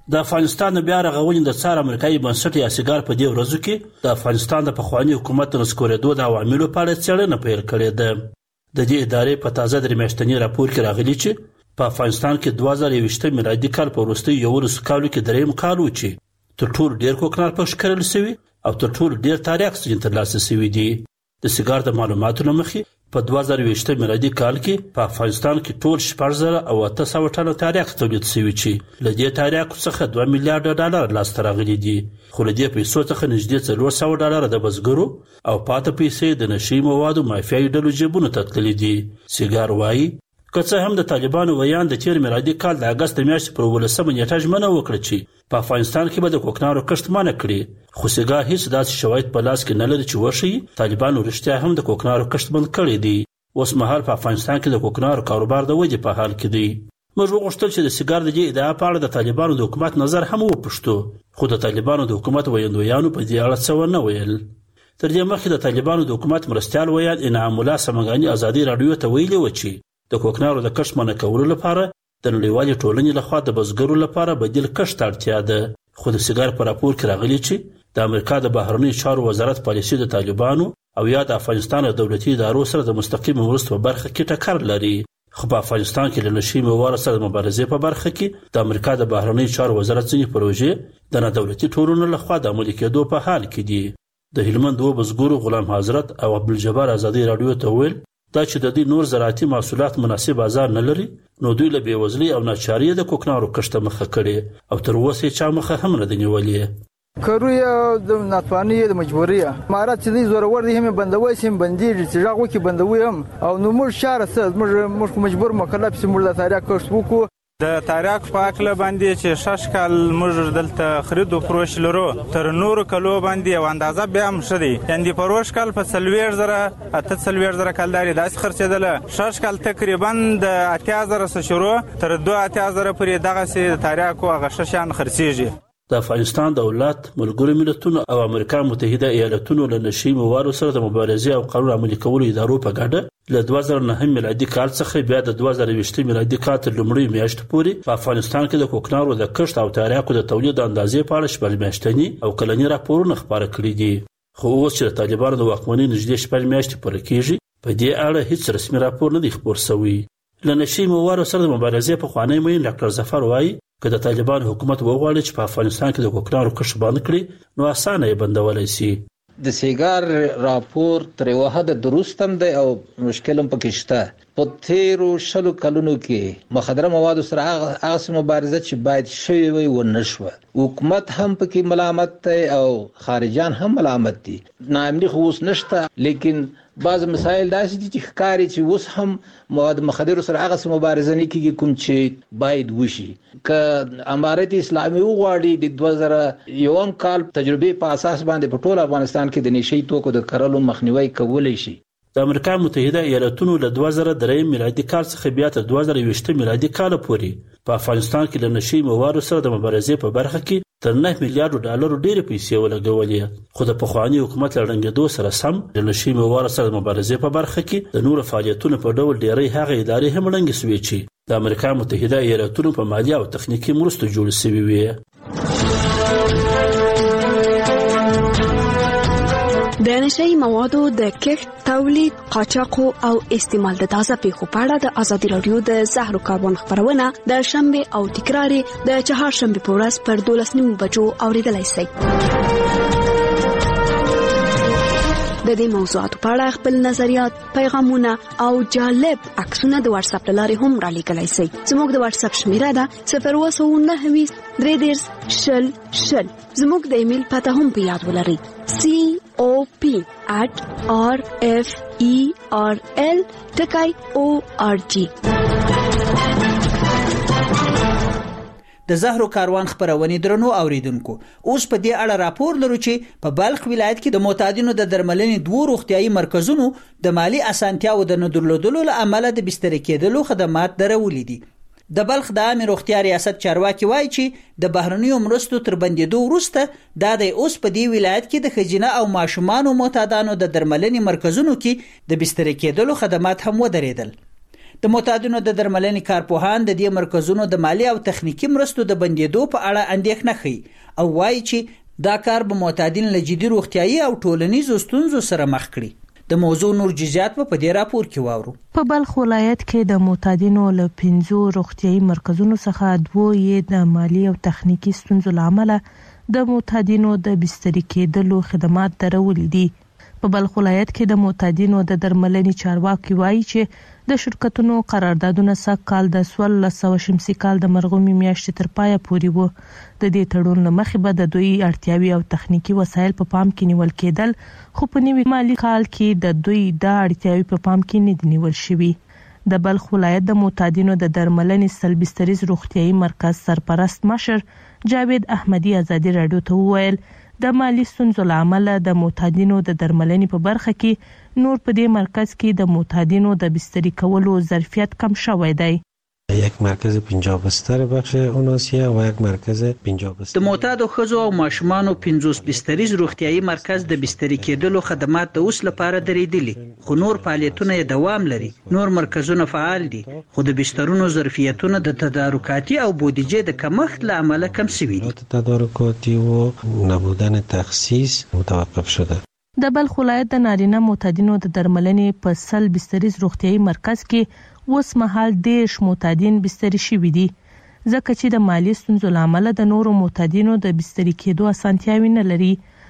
د افغانستان بیا رغونې د څار امریکایي بنسټ یا سیګار په دې ورځو کې د افغانستان د پخواني حکومت د نسکورېدو د عواملو په اړه څېړنه پیل کړې ده. د دې ادارې په تازه درې میاشتني راپور کې راغلي چې په افغانستان کې دوه زره یوویشت میلادي کال په وروستیو یولسو کالو کې درېیم کال و چې تر ټولو ډېر کوکنار پکښې کرل سوي او تر ټولو ډېر تاري اکسیجن ترلاسه سوي دي. د سیګار د معلوماتو له مخې په دوه زره یوویشت میلادي کال کې په افغانستان کې ټول شپږ زره او اته سوه ټنه تاریاک تولید سوي چې له دې تاریاکو څخه دوه میلیارډه ډالر لاسته راغلي دي، خو له دې پیسو څخه نږدې څلور سوه ډالره د بزګرو او پاته پیسې د نشي موادو مافیایي ډلو جیبونو ته تللي دي. سیګار وایي که څه هم د طالبانو ویان د تیر میلادي کال د اګست د میاشتې پر اوولسمه نیټه ژمنه وکړه چې په افغانستان کې به د کوکنارو کښت منع کړي، خو سیګار هیڅ داسې شواهد په لاس کې نه لري چې وښیي طالبانو رښتیا هم د کوکنارو کښت بند کړی دی. اوس مهال په افغانستان کې د کوکنارو کاروبار د ودې په حال کې دی. موږ وغوښتل چې د سیګار د دې ادعا په اړه د طالبانو د حکومت نظر هم وپوښتو، خو د طالبانو د حکومت ویاندویانو په دې اړه څه ونه ویل. تر دې مخکې د طالبانو د حکومت مرستیال ویان انعام الله سمنګاني ازادي راډیو ته ویلي و چې د کوکنارو د کښت منع کولو لپاره د نړیوالې ټولنې لخوا د بزګرو لپاره بدیل کښت ته اړتیا ده. خو د سیګار په راپور کې راغلي چې د امریکا د بهرنیو چارو وزارت پالیسي د طالبانو او یا د افغانستان د دولتي ادارو سره د مستقیم مرستو په برخه کې ټکر لري. خو په افغانستان کې له نشي موادو سره د مبارزې په برخه کې د امریکا د بهرنیو چارو وزارت ځینې پروژې د نادولتي ټولنو لخوا د عملي کېدو په حال کې دي. د هلمند دوه بزګرو غلام حضرت او عبدالجبار ازادي راډیو ته ویل دا چې د دې نور زراعتي محصولات مناسب بازار نه لري، نو دوی له بېوزلۍ او ناچارۍ د کوکنارو کښت مخه کړي او تر اوسه یې چا مخه هم نه ده نیولې. کروی د ناتوانی د مجبوریه مارات چې دی زورور دي هم بندوي سیم بندي چې راغو کې بندوي هم او نو موږ شهر سره موږ مجبور مکلف سیم د تاریخ کښت وکړو. د تاریخ په اکله باندې چې شش کال موږ دلته خرید او فروش لرو تر نور کلو باندې او اندازه بیا هم شدي، یعنی په فروش کال په سلویر زره اته سلویر زره کالداري داسې خرڅېدله. شش کال تقریبا د اتیا زره څخه شروع تر دوه اتیا زره پورې دغه سي تاریخ او غششان خرڅېږي. د افغانستان دولت، ملګرو ملتونو او امریکا متحده ایالاتونو له نشي موادو سره د مبارزې او قانون عملي کولو ادارو په ګډه له دوه زره نهه میلادي کال څخه بیا د دوه زره یوویشت میلادي کال تر لومړۍ میاشتې پورې په افغانستان کې د کوکنارو د کښت او تاریاکو د تولید د اندازې په اړه شپږ میاشتني او کلني راپورونه خپاره کړي دي. خو اوس چې د طالبانو د واکمنۍ نږدې شپږ میاشتې پوره کېږي په دې اړه هیڅ رسمي راپور نه دی خپور سوی. له نشي موادو سره د مبارزې پخوانی مین ډاکټر ظفر وایي که د طالبانو حکومت وغواړي چې په افغانستان کې د کوکنارو کښت بند کړي نو اسانه یې بندولی سي. د سیګار راپور تر یوه حده درست هم دی او مشکل هم پکې شته. په تیرو شلو کلونو کې مخدره موادو سره هغه مبارزه چې باید شوې وي ونه شوه. حکومت هم پکې ملامت دی او خارجان هم ملامت دي. ناامني خو اوس نشته، لیکن بعض مسایل داسې دي چې ښکاري چې اوس هم مواد مخدرو سره هغه مبارزه نه کیږي کوم چې باید وشي. که امارت اسلامي وغواړي د دوه زره یوم کال تجربې په اساس باندې په ټول افغانستان کې د نشي توکو د کرلو مخنیوي کولی شي. د امریکا متحده ایالاتونو له دوه زره درې میلادي کال څخه بیا تر دوه زره یوویشت میلادي کال پورې په افغانستان کې له نشي موادو سره د مبارزې په برخه کې تر نه میلیارډ ډالرو ډېرې پیسې ولګولې. خو د پخواني حکومت له ړنګېدو سره سم د نشي موادو سره د مبارزې په برخه کې د نورو فعالیتونو په ډول ډېری هغه ادارې هم ړنګې سوې چې د امریکا متحده ایالاتونو په مالي او تخنیکي مرستو جوړې سوي وې. د نشئی موادو د کښت، تولید، قاچاق او استعمال د تازه پیښو په اړه د ازادي راډیو د زهرو کاروان خبرونه د شنبه او تکرار د چهارشنبه په ورځ پر دولس نیمو بجو اوریدلای شئ. د دې موضوعاتو په اړه خپل نظریات، پیغامونه او جالب عکسونه د واتس اپ لارې هم را لیږلی شئ. زموږ د واتس اپ شمیره ده صفر اووه سوه نهه ویشت درې دېرش شل شل. زموږ د ایمیل پته هم په یاد ولرئ سی او پی at r f e r l ټکی او ار جی. د زهرو کاروان خبرونه درنو اوریدونکو، اوس په دې اړه راپور لرو چې په بلخ ولایت کې د معتادینو د درملنې دوه روغتيایي مرکزونو د مالی اسانتیاو د نه درلودلو له امله د بستر کېدلو خدمات درولې دي. د بلخ د عامه روغتیا ریاست چارواکي وایي چې د بهرنیو مرستو تر بندیدو وروسته دا د اوس په دې ولایت کې د خجینه او ماشومان معتادانو د درملنې مرکزونو کې د بستر کېدلو خدمات هم ودرېدل. د معتادینو د درملنې کارپوهان د دې مرکزونو د مالی او تخنیکی مرستو د بندیدو په اړه اندېښنه ښيي او وایي چې دا کار به معتادین له جدي روغتیایي او ټولنیزو ستونزو سره مخ کړي. د موضوع نور جزئیات په دې راپور کې واورو. په بلخ ولایت کې د معتادینو له پنځو روغتیایي مرکزونو څخه دوه یې د مالی او تخنیکی ستونزو لامل د معتادینو د بستري کېدلو خدمات درولې دي. په بلخ ولایت کې د معتادینو د درملنې چارواکي وایي چې د شرکتونو قراردادونه سږ کال د څوارلس سوه شمسي کال د مرغومي میاشتې تر پایه پورې وو. د دې تړون له مخې به د دوی اړتیاوې او تخنیکی وسایل په پام کې نیول کېدل، خو په نوي مالی کال کې د دوی دا اړتیاوې په پام کې نه دي نیول شوي. د بلخ ولایت د معتادینو د درملنې سلبستریز روغتیایي مرکز سرپرست مشر جاوید احمدي ازادي راډیو ته وویل د مالی ستونزو له امله د معتادینو د درملنې په برخه کې نور په دې مرکز کې د معتادینو د بستری کولو ظرفیت کم شوی دی. یک مرکز پنجاه بستر بخش اوناسیه و یک مرکز پنجاه بستر. د معتادو ښځو او ماشومانو پنځوس بستریز روغتیایي مرکز د بستري کېدلو خدمات د اوس لپاره درېدلي، خو نور فعالیتونه یې دوام لري. نور مرکزونه فعال دي، خو د بسترونو ظرفیتونه د تدارکاتي او بودیجې د کمښت له امله کم شوي دي. تدارکاتی و نبودن تخصیص متوقف شده. د بلخ ولایت د نارینه معتادینو د درملنې په سل بستریز روغتیایي مرکز کې اوس مهال دیرش معتادین بستري شوي دي، ځکه چې د مالی ستونزو له امله د نورو معتادینو د بستري کېدو اسانتیاوې نه لري.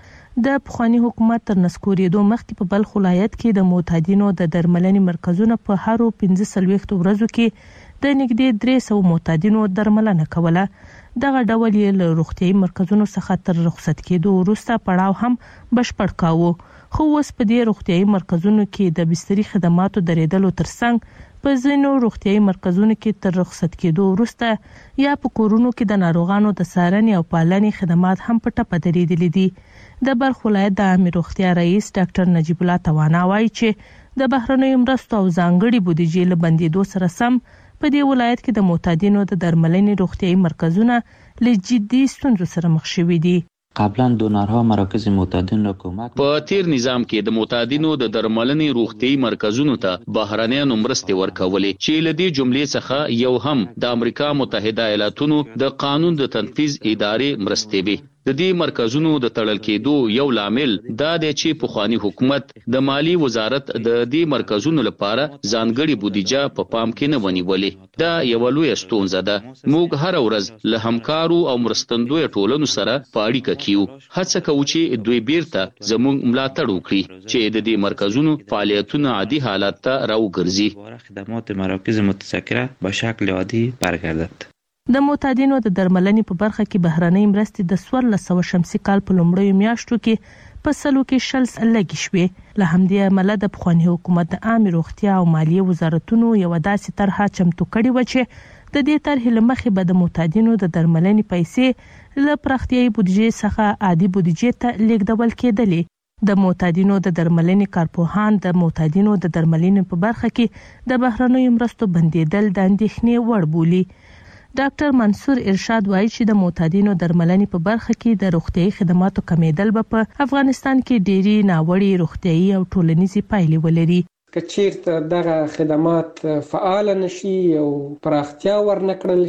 د پخواني حکومت تر نسکورېدو مخکې په بلخ ولایت کې د معتادینو د درملنې مرکزونه په هرو پنځه څلوېښتو ورځو کې د نږدې درې سوه معتادینو درملنه کوله. دغه ډول یې له روغتیایي مرکزونو څخه تر رخصت کېدو وروسته پړاو هم بشپړ کاوه، خو اوس په دې روغتیایي مرکزونو کې د بستري خدماتو درېدلو ترڅنګ په ځینو روغتیایي مرکزونو کې تر رخصت کېدو وروسته یا په کورونو کې د ناروغانو د څارنې او پالنې خدمات هم په ټپه درېدلي دي. د بلخ ولایت د عامې روغتیا رئیس ډاکټر نجیب الله توانا وایي چې د بهرنیو مرستو او ځانګړي بودیجې له بندېدو سره سم په دې ولایت کې د معتادینو د درملنې روغتیایي مرکزونه له جدي ستونزو سره مخ شوي دي. قبلا دونرها مراکز معتادین را کمک په تیر نظام کې د معتادینو د درملنې روغتیایي مرکزونو ته بهرنیانو مرستې ورکولې چې له دې جملې څخه یو هم د امریکا متحده ایالاتونو د قانون د تنفیذ ادارې مرستې وي. د دې مرکزونو د تړل کېدو یو لامل دا دی چې پخوانی حکومت د مالی وزارت د دې مرکزونو لپاره ځانګړي بودیجه په پام کې نه ونیولې. دا یو لوی ستونزه ده. موږ هر ورځ له همکارو او مرستندوی ټولنو سره په اړیکه کیو، هڅه کوو چې دوی بیرته زموږ ملاتړ وکړي چې د دې مرکزونو فعالیتونه عادي حالت ته راوګرځي. خدمات مراکز متذکره به شکل عادي برگردد. د معتادینو د درملنې په برخه کې بهرنۍ مرستې د څوارلس سوه شمسي کال په لومړیو میاشتو کې په سلو کې شل لږې شوې. له همدې امله د پخواني حکومت د عامې روغتیا او مالیې وزارتونو یوه داسې طرحه چمتو کړې وه چې د دې طرحې له مخې به د معتادینو د درملنې پیسې له پراختیایي بودیجې څخه عادي بودیجې ته لیږدول کېدلې. د معتادینو د درملنې کارپوهان د معتادینو د درملنې په برخه کې د بهرنیو مرستو بندېدل د اندېښنې وړ بولي. ډاکټر منصور ارشاد وایي چې د معتادینو درملنې په برخه کې د روغتیایي خدماتو کمیدل به په افغانستان کې ډېری ناوړې روغتیایي او ټولنیزې پایلې ولري. که چیرته دغه خدمات فعال نشي او پراختیا ورنکړل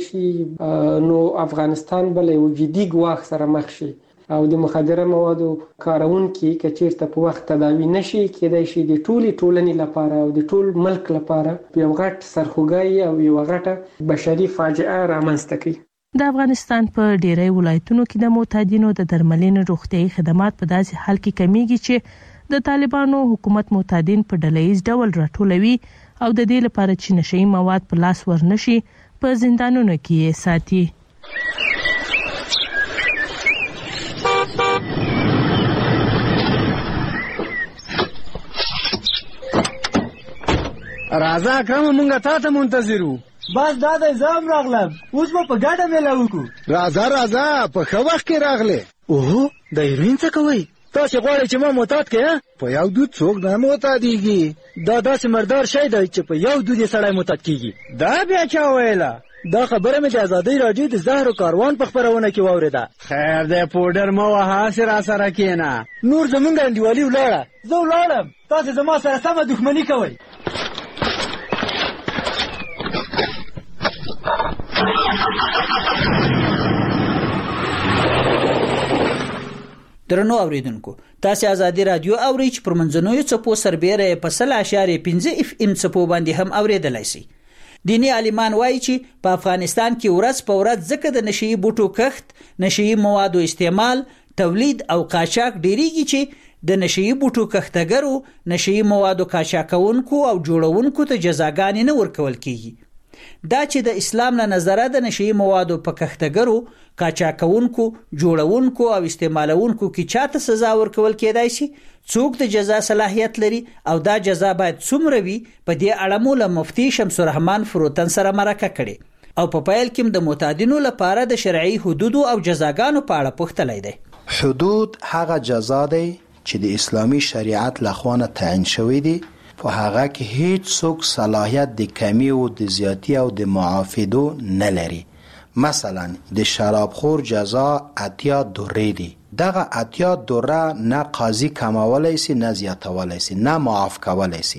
شي نو افغانستان به له یو جدي ګواښ سره مخ شي او د مخدره موادو کارونکي که چیرته په وخت تداوي نشي کېدای شي د ټولې ټولنې لپاره او د ټول ملک لپاره یو غټ سرخوږی او یو غټه بشري فاجعه رامنځته کړي. د افغانستان په ډیری ولایتونو کې د معتادینو د درملنې روغتیایي خدمات په داسې حال کې کمیږي چې د طالبانو حکومت معتادین په ډلهییز ډول راټولوي او د دې لپاره چې نشئی مواد په لاس ورنشي په زندانونو کې یې ساتي. راځه اکرم مونږه تا ته منتظر وو. بس دا د زام راغلم، اوس به په ګډه میله وکړو. راځه راځه په ښه وخت کې راغلې. اوهو د هیروین څه کوئ؟ تاسې غواړئ چې ما معتاد کړې؟ په یو دود څوک نه معتادېږي. دا داسې مردار شی دی چې په یو دود یې سړی معتاد کېږي. دا بیا چا ویله؟ دا خبره مې د ازادۍ راډیو د زهرو کاروان په خپرونه کې واورېده. خیر دی پوډر مه وهه، هسې راسره کښېنه. نور زمونږ انډیوالي ولاړه، زه ولاړم، تاسې زما سره سمه دښمني کوئ. درنو اوریدونکو تاسو ازادي رادیو اورئ چې پر منځنوي چپو سربېره په سل اشاریه پنځه اف ام چپو باندې هم اوریدلای شئ. دینی عالمان وایي چې په افغانستان کې ورځ په ورځ ځکه د نشئی بوټو کښت، نشئی موادو استعمال، تولید او قاچاق ډیریږي چې د نشئی بوټو کښتګرو، نشئی موادو قاچاقونکو او جوړونکو ته جزاګانې نه ورکول کیږي. دا چې د اسلام له نظره د نشئی موادو په کښتګرو، قاچاقونکو، جوړونکو او استعمالونکو کې چاته سزا ورکول کېدای شي، څوک د جزا صلاحیت لري او دا جزا باید څومره وي، په دې اړه مو له مفتي شمس الرحمن فروتن سره مرکه کړې او په پیل کې د معتادینو لپاره د شرعي حدودو او جزاګانو په اړه پوښتلی دی. حدود هغه جزا دی چې د اسلامی شریعت لخوا نه تعیین شوی دی، په هغه کې هیڅ څوک صلاحیت د کمی او د زیاتی او د معافیدو نه لري. مثلا د شرابخور جزا اتیا دوره دی. دغه اتیا دوره نه قاضی کمولای سي، نه زیاتولای سي، نه معاف کولای سي.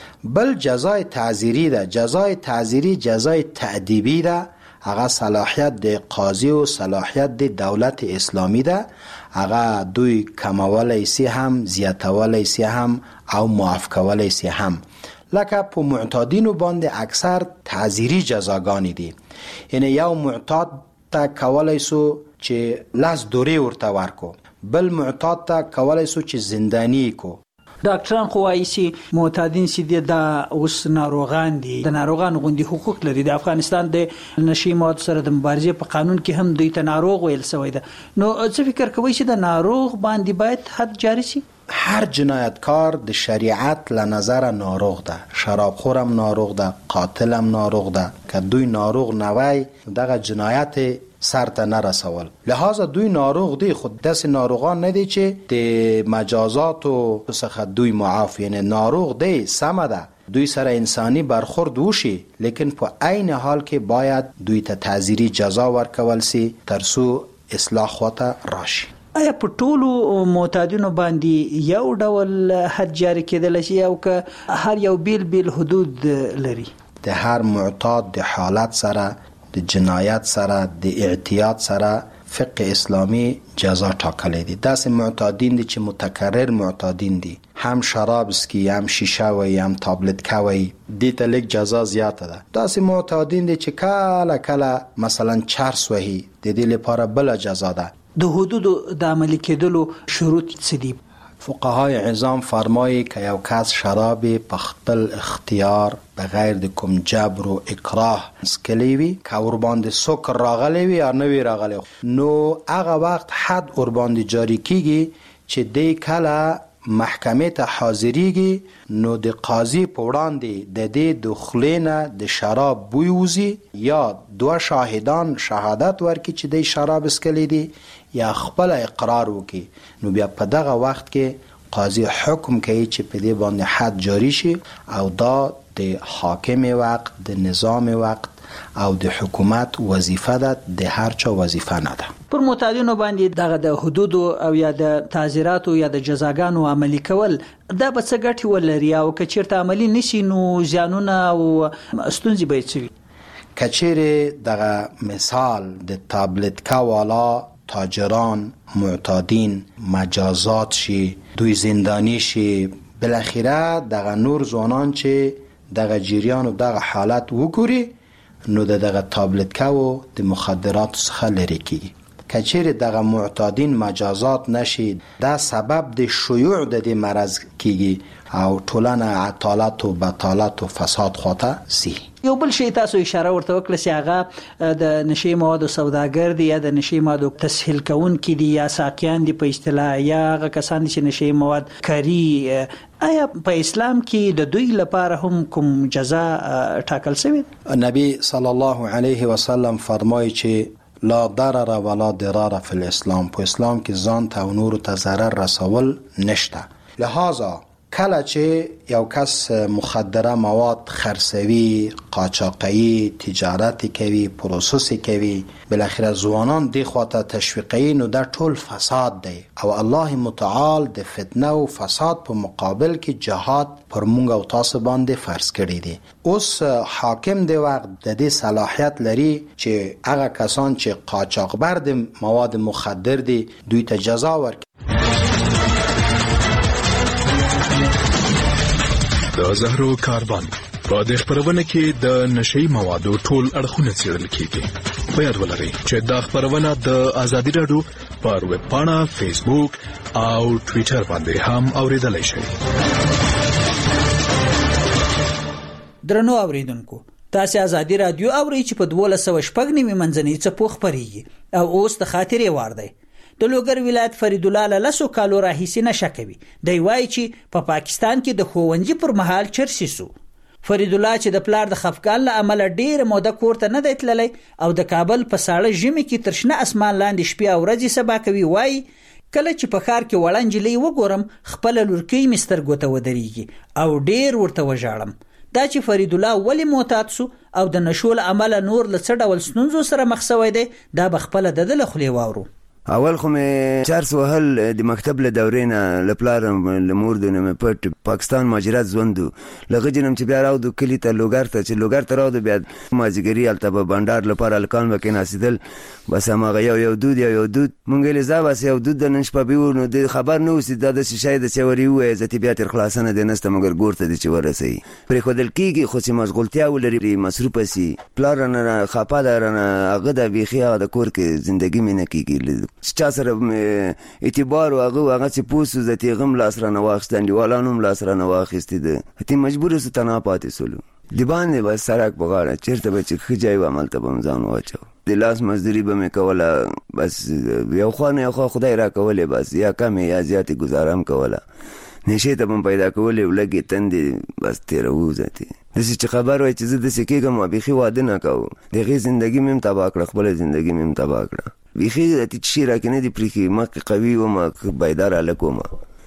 بل جزای تعزیری ده. جزای تعزیری جزای تأدیبی ده. هغه صلاحیت د قاضی او صلاحیت د دولت اسلامی ده. هغه دوی کمولای سي هم، زیاتولای سي هم او معاف کولای سي هم. لکه په معتادینو باندې اکثر تعزیری جزاګانی دي. یعنی یو معتاد ته کولای سو چې لاس دوری ورته ورکو، بل معتاد ته کولای سو چې زندانی کو. ډاکټران خو وايي چې معتادین چې دا اوس ناروغان دي، د ناروغان غوندي حقوق لري. د افغانستان د نشئی موادو سره د مبارزې په قانون کې هم دوی ته ناروغ ویل شوی ده. نو څه فکر کوئ چې د ناروغ باندې باید حد جاری شي؟ هر جنایتکار د شریعت له نظر ناروغ ده. شرابخورم ناروغ ده، قاتلم ناروغ ده. که دوی ناروغ نوای دغه جنایت سرته نرسول. لحاظا دوی ناروغ دی، خود دست ناروغان ندی چې د مجازاتو څخه دوی معاف، یعنی ناروغ دی سمه ده دوی سره انسانی برخورد وشي، لیکن په عین حال کې باید دوی ته تعزیری جزا ورکول سي ترڅو اصلاح خواته راشي. آیا په ټولو معتادینو باندې یو ډول حد جاری کېدلی شي او که هر یو بیل بیل حدود لري؟ د هر معتاد د حالت سره، د جنایت سره، د اعتیاد سره فقه اسلامی جزا ټاکلی دي. داسې معتادین دي چې متکرر معتادین دي، هم شراب اسکی، هم شیشه وی، هم تابلت کوي، دې ته لږ جزا زیاته ده. داسې معتادین دي چې کله کله مثلا چرس وهي، د دې لپاره بل جزا ده. د حدودو د عملي کېدلو شروط څه دي؟ فقهای عظام فرمایي که یو کس شراب په خپل اختیار بغیر د کوم جبر او اکراه سکلی وي، که ور باندې سکر راغلی وي یا نه وي راغلی، نو هغه وخت حد ور باندې جاری کیږي چې دی کله محکمې ته حاضریږي، نو د قاضي په وړاندې د دې د خولې نه د شراب بوی وځي، یا دوه شاهدان شهادت ورکړي چې دی شراب اسکلی دي، یا خپل اقرار وکړي. نو بیا په دغه وخت کې قاضي حکم کوي چې په دې باندې حد جاری شي، او دا د حاکم وقت، د نظام وقت او د حکومت وظیفه ده، د هر چا وظیفه نه ده. پر معتادینو باندې دغه د حدودو او یا د تعزیراتو یا د جزاګانو عملي کول دا به څه ګټې ولري، او که چیرته عملي نشي نو زیانونه او ستونزې به څه وي؟ که چیرې دغه مثال د تابلت کوالا تاجران معتادین مجازات شي، دوی زندانی شي، بالاخره دغه نور ځوانان چې دغه جریان او دغه حالت وګوري، نو دغه تابلت کو د مخدرات څخه لري کیږي. که چیرې دغه معتادین مجازات نشي، دا سبب د شیوع د دې مرض کیږي او ټولنه عطالت او بطالت او فساد خواته ځي. یو بل شی تاسو اشاره ورته وکړه چې هغه د نشئی موادو سوداګر دي، یا د نشئی موادو تسهیل کوونکي دي، یا ساقیان دي په اصطلاح، یا هغه کسان دي چې نشئی مواد کاري. آیا په اسلام کې د دوی لپاره هم کوم جزا ټاکل شوی؟ نبی صلی الله علیه وسلم فرمایي چې لا ضرر ولا ضرار فی الاسلام. په اسلام کې ځان ته او نور ته ضرر رسول نشته. لہذا کله چې یو کس مخدره مواد خرڅوي، قاچاقوي، تجارت کوي، پروسس کوي، بالاخره ځوانان دې خواته تشویقوي، نو دا ټول فساد دی او الله متعال د فتنه او فساد په مقابل کې جهاد پر مونږ او تاسو باندې فرض کړی دی. اوس حاکم دی وخت د دې صلاحیت لري چې هغه کسان چې قاچاقبر د مواد مخدر دي دوی ته جزا ورکړي. د زهرو کاروان په دې خبرونه کې د نشئی موادو ټول اړخونه څېړل کیږي. په یاد ولرئ چې دا خبرونه د ازادي راډیو پر ویب پاڼه، فیسبوک او ټوئیټر باندې هم اوریدلای شئ. درنو اوریدونکو، تاسو ازادي راډیو اورئ چې په دولس سوه شپږ نیمې منځنۍ څپو خپرېږي او اوس د خاطرې وار دی. د لوګر ولایت فرید الله له لسو کالو راهیسې نشه کوي. دی وایي چې په پا پاکستان کې د ښوونځي پر مهال چرسي سو. فرید الله چې د پلار د خفګان له امله ډېره موده کور ته نه دی تللی او د کابل په ساړه ژمي کې تر شنه اسمان لاندې شپې او ورځې سبا کوي، وایي کله چې په ښار کې وړه نجلۍ وګورم خپله لورکۍ مې سترګو ته ودرېږي او ډېر ورته وژاړم. دا چې فرید الله ولې معتاد سو او د نشو له امله نور له څه ډول ستونزو سره مخ شوی دی، دا به خپله د ده له خولې واورو. اول خو مې چارس وهل د مکتب له دورې نه له پلارم له مور د نه مې پټ پاکستان مهاجرت ژوند و. له هغه جنم چې بیا راودو کلي ته لوګر ته چې لوګر ته راودو بیا مازدیګري هلته به بنډار لپاره هلکان به کېناستېدل، بس هماغه یو یو دود یو یو دود مونږ ویلې ځه بس یو دود د نن شپه به وو، نو د خبر نه اوسي دا داسې شی ده چې ورې ووایه زه بیا تر خلاصنه دی نسته مګر ګور ته دی چې ورسوي. پرېښودل کېږي خو چې مشغولتیا ولري مصروفه سي. پلار رانه خفه ده رانه هغه ده بیخي هغه د کور کې زندګي مې نه کېږي. چا سره اعتبار و هغه هغه چې پوسو زه تېغه هم لاس رانه واخیست، انډیوالانو هم لاس رانه واخیستې ده. تی مجبور سو تنها پاتې سولو. د باندې بس سړک په غاړه چېرته به چې ښه ځای و هملته به م ځان واچو. د لاس مزدوري به مې کوله، بس یو خوا نه یو خوا خدای را کولې، بس یا کمې یا زیاتې ګزاره هم کوله. نشې ته به م پیدا کولې لږې تندې بس تېروو ذاتې داسې چې خبر وای چې زه داسې کېږم ما بیخي واده نه کوو. د هغې زندګي مې هم تباه کړه، خپله زندګي مې هم تباه کړه. بیخي داتې چې شي راکې نه دي پرېښي. مخکې قوي وم، بیدار هلک وم،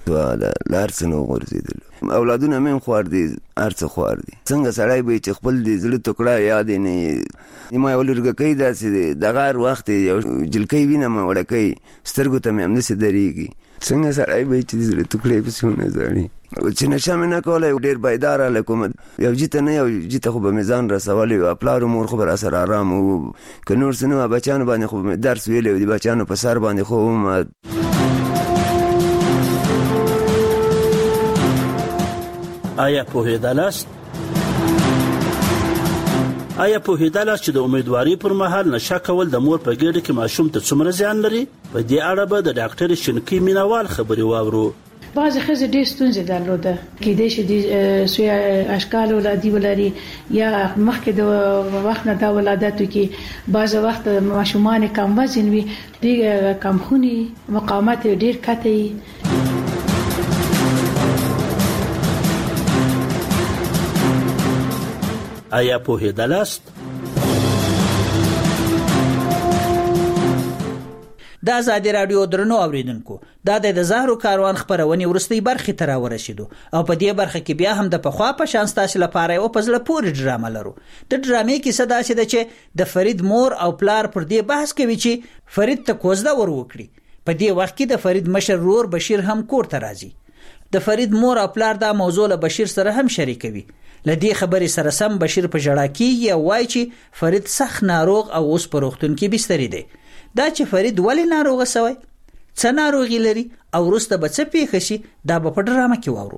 له هر څه نه وغورځېدلو. اولادونه مې هم خوار دي، هر څه خوار دي. څنګه سړی به چې خپل د زړه ټوکړه یاد یې نه ما یو لورګکۍ داسې دغه هر وخت یو جلکۍ وینم وړکۍ سترګو ته مې همداسې درېږي. څنګه سړی به چې د زړه ټوکړې پسې ونه ځاړي. چې نشه مې نه کوله، ډېر بیدار هلک وم. یو جي ته نه یو جي ته خو به مې ځان رسولی و. پلار و مور خو به راسره ارام و، که نور څه نه وه بچیانو باندې خو مې درس ویلی و، د بچیانو په سر باندې خو وم. آیا پوهېدلاست آیا پوهېدلاست چې د امیدوارۍ پر مهال نشه کول د مور په ګېډه کې ماشوم ته څومره زیان لري؟ په دې اړه به د ډاکټر شینکۍ مینوال خبرې واورو. بعضې ښځې ډېر ستونزې درلوده، کېدای شي د سوی اشکال ولادي ولري یا مخکې د وخت نه دا ولادت وکړي. بعضې وخت ماشومان کم وزن وي، ډېر کمخوني، مقاومت یې ډېر کته وي. آیا پوهېدلاست؟ د ازادي راډیو درنو اوریدونکو، دا د زهرو کاروان خبرونې وروستۍ برخې ته راورسېدو او په دې برخه کې بیا هم د پخوا په شان ستاسو لپاره یو په زړه پورې ډرامه لرو. د ډرامې کیسه داسې ده چې د فرید مور او پلار پر دې بحث کوي چې فرید ته کوزده ور وکړي. په دې وخت کې د فرید مشر ورور بشیر هم کور ته راځي. د فرید مور او پلار دا موضوع له بشیر سره هم شریکوي. له دې خبرې سره سم بشیر په ژړا کېږي او وایي چې فرید سخت ناروغ او اوس په روغتون کې بستري دی. دا چې فرید ولې ناروغه سوی، څه ناروغي لري او وروسته به څه پیښه شي، دا به په ډرامه کې واورو.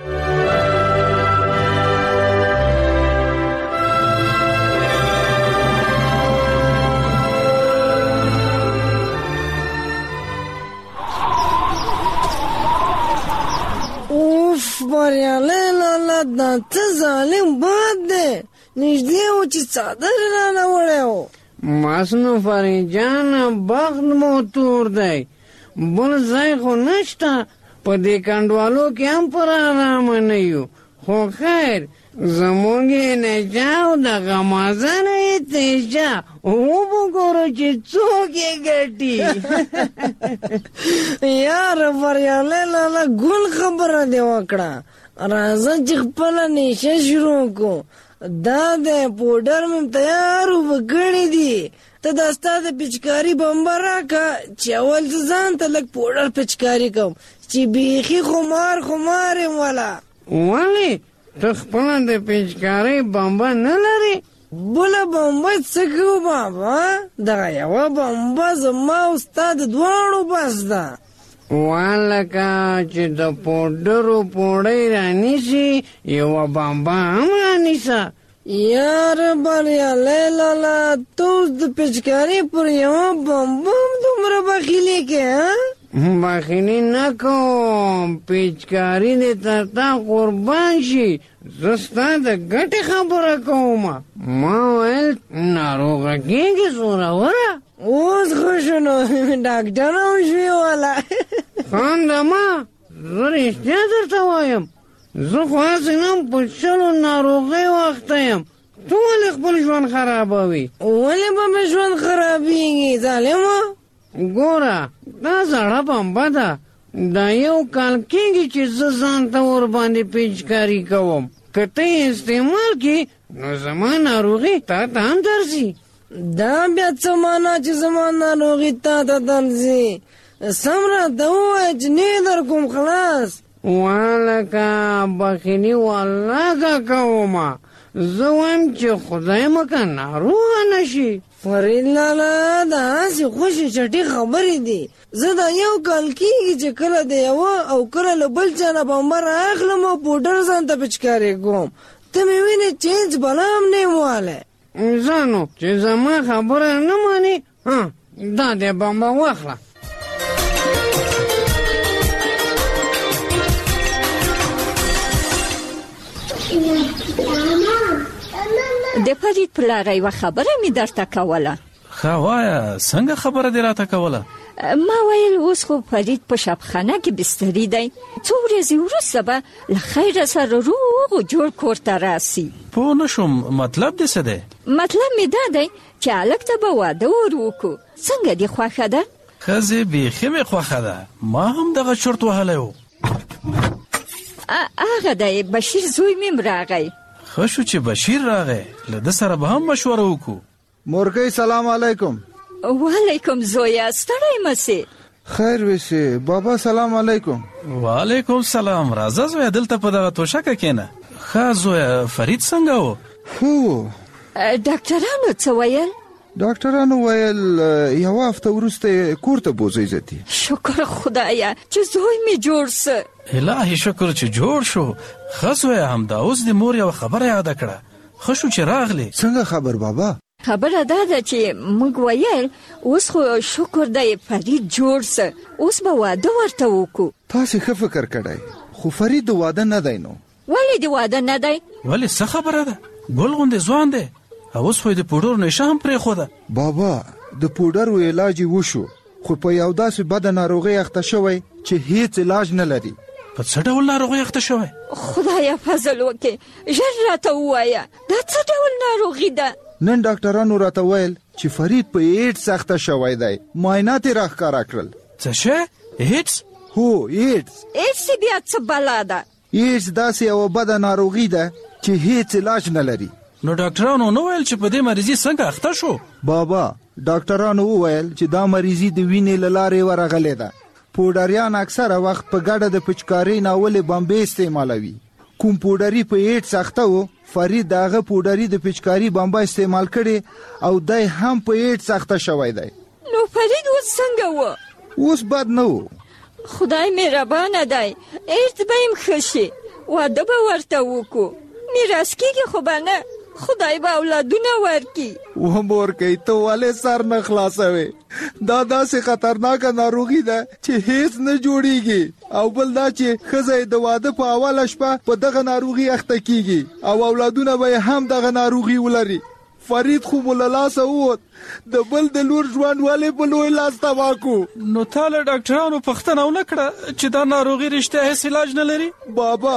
اوف بریالی لالا دا څه ظالم باد دی، نږدې و چې څادر رانه وړی و. ماسنو فرید جانه بخت مو تور دی، بل ځای خو نشته، په دې کنډوالو کې هم پر آرامه نه یو، خو خیر زمونږ نجا او د غمازن تیجا او بګورو چې څوک یې ګټي. یار بریالی لالا ګل خبره دې وکړه. راځه چې خپله نیشه شروع کو. دا د پوډر مې تیار وکړي دي. ته دا ستا د پچکاري بمبه راکړه چې اول زه ځان ته لږ پوډر پچکاري کوم چې بیخي خمار خمار یم والا. ولې ته خپله د پچکارۍ بمبه نه لرې؟ بله بمبه څه کوو بابا؟ دغه یوه بمبه زما او ستا د دواړو بس ده. والکه چې د پوډرو پوړۍ رانیسي یوه بمبه هم رانیسه. یار بریالی لالا ته اوس د پچکارۍ پر یوه بمبه هم دومره بخیلې کې ها؟ بخیلي نه کوم، پچکاري دې تر تا قربان شي. زه ستا د ګټې خبره کوم. ما ویل ناروغه کېږي زوروره. اوس ښه شو نو ډاکټر هم شوې والا. خانده ما زه رښتیا درته وایم، زه خو هسې نم په شلو ناروغۍ وخته یم. ته ولې خپل ژوند خرابوي؟ ولې به مې ژوند خرابېږي ظالمه؟ ګوره دا زړه بمبه ده. دا یو کال کېږي چې زه ځان ته ورباندې پچکاري کوم. که ته یې استعمال کړې نو زما ناروغي تا ته هم درځي. دا بیا څه معنا چې زما ناروغي تا ته درځي؟ سم راته ووایه چې نه یې در کوم خلاص. والکه بخیلي والله کومه. زه وایم چې خدای مکه ناروغه نه شي. فرید لالا دا هسې خوشې چټي خبرې دي. زه دا یو کال کېږي چې کله د یوه او کله له بل چا نه بمبه رااخلم او پوډر ځان ته پچکارې کوم. ته مې وینې چینج بلا هم نه یم والی. زه نو چې زما خبره نه منې دا دې بمبه واخله. د فرید پلاره یوه خبره مې درته کوله. ښه وایه څنګه خبره دې راته کوله؟ ما ویل اوس خو فرید په شبخانه کې بستري دی، څو ورځې وروسته به له خیره سره روغ و جوړ کور ته راسي. پوه نه شوم مطلب دې څه دی؟ مطلب مې دا دی چې هلک ته به واده ور وکړو. څنګه دې خوښه ده؟ ښځې بیخي مې خوښه ده. ما هم دغه چرت وهلی و. هغه دی بشیر زوی مې راغی. ښه شو چې بشیر راغی، له ده سره به هم مشوره وکړو. مورګۍ سلام علیکم. وعلیکم زویا، ستړی مه سې. خیر وسې بابا سلام علیکم. وعلیکم سلام. راځه زویا دلته په دغه توشکه کښېنه. ښه زویا فرید څنګه و؟ هو ډاکټرانو څه ویل؟ ډاکټرانو ویل یوه هفته وروسته کور ته بوځئ زتي. شکر خدایه چې زوی مې جوړ سه. الهي شکر چې جوړ شو. ښه زویا همدا اوس د مور یوه خبره یاده کړه. ښه شو چې راغلې. څنګه خبر بابا؟ خبره دا ده چې موږ ویل اوس خو شکر دی فرید جوړ سه، اوس به واده ورته وکړو. تاسې ښه فکر کړی، خو فرید د واده نه دی. نو ولې د واده نه دی؟ ولې څه خبره ده؟ ګل غوندې ځوان دی، اوس خو یې د پوډرو نشه هم پرېښوده. بابا د پوډرو علاج یې وشو، خو په یو داسې بده ناروغۍ اخته شوی چې هیڅ علاج نه لري. په څه ډول ناروغۍ اخته شوی؟ خدایه فضل وکړې، ژر راته ووایه دا څه ډول ناروغي ده؟ نن ډاکټرانو راته ویل چې فرید په ایډز اخته شوی دی. معاینات یې راښکاره کړل. څه شی؟ ایډز؟ هو ایډز. ایډز بیا څه بلا ده؟ ایډز داسې یوه بده ناروغي ده چې هیڅ علاج نه لري. نو ډاکټرانو نو ویل چې په دې مریضي څنګه اخته شو؟ بابا ډاکټرانو وویل چې دا مریضي د وینې له لارې ورغلې ده. پوډریان اکثره وخت په ګډه د پچکارۍ ناولې بمبې استعمالوي. کوم پوډري په ایډز اخته و، فرید دغه پوډري د پچکاري بمبه استعمال کړي او دای هم په ایډز اخته شوی دی. نو فرید اوس څنګه و؟ اوس بد نه و. خدای مهربانه دی، ایډز به یې ښه شي، واده به ورته وکړو. میراث کېږي خو به نه، خدای به اولادونه ورکړي. و مورکۍ ته ولې سر نه خلاصوې؟ دا داسې خطرناکه ناروغي ده چې هیڅ نه جوړیږي. او بل دا چې ښځه د واده په اوله شپه په دغه ناروغي اخته کیږي او اولادونه به هم دغه ناروغي ولري. فرید خو مو له لاسه ووت، د بل د لور ژوند ولې په لوی لاس تباه کړو؟ نو تا له ډاکټرانو پوښتنه ونه کړه چې دا ناروغي رښتیا هیڅ علاج نه لري؟ بابا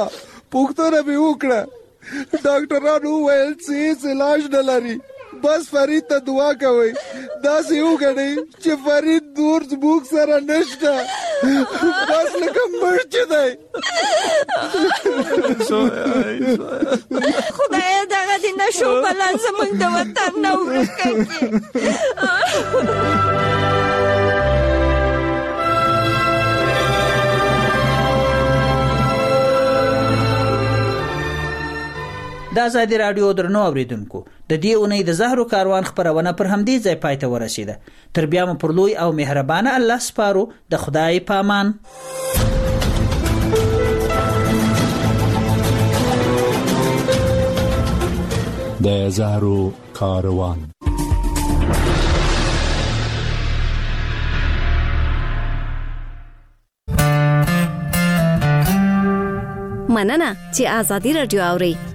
پوښتنه به وکړه ډاکټرانو ویل چې علاج نه لري بس فرید ته دعا کوئ داسې وګڼئ چې فرید نور زموږ سره نشته بس لکه مړ چې دی خدایه دغه د نشو بلا زموږ د وطن نه ورکه کړي د آزادي راډیو درنو اوریدونکو د دې اونۍ د زهرو کاروان خبرونه پر همدې ځای پای ته ورسیده تر بیا مو پر لوی او مهربانه الله سپارو د خدای پامان د زهرو کاروان مننه چې آزادي راډیو اوري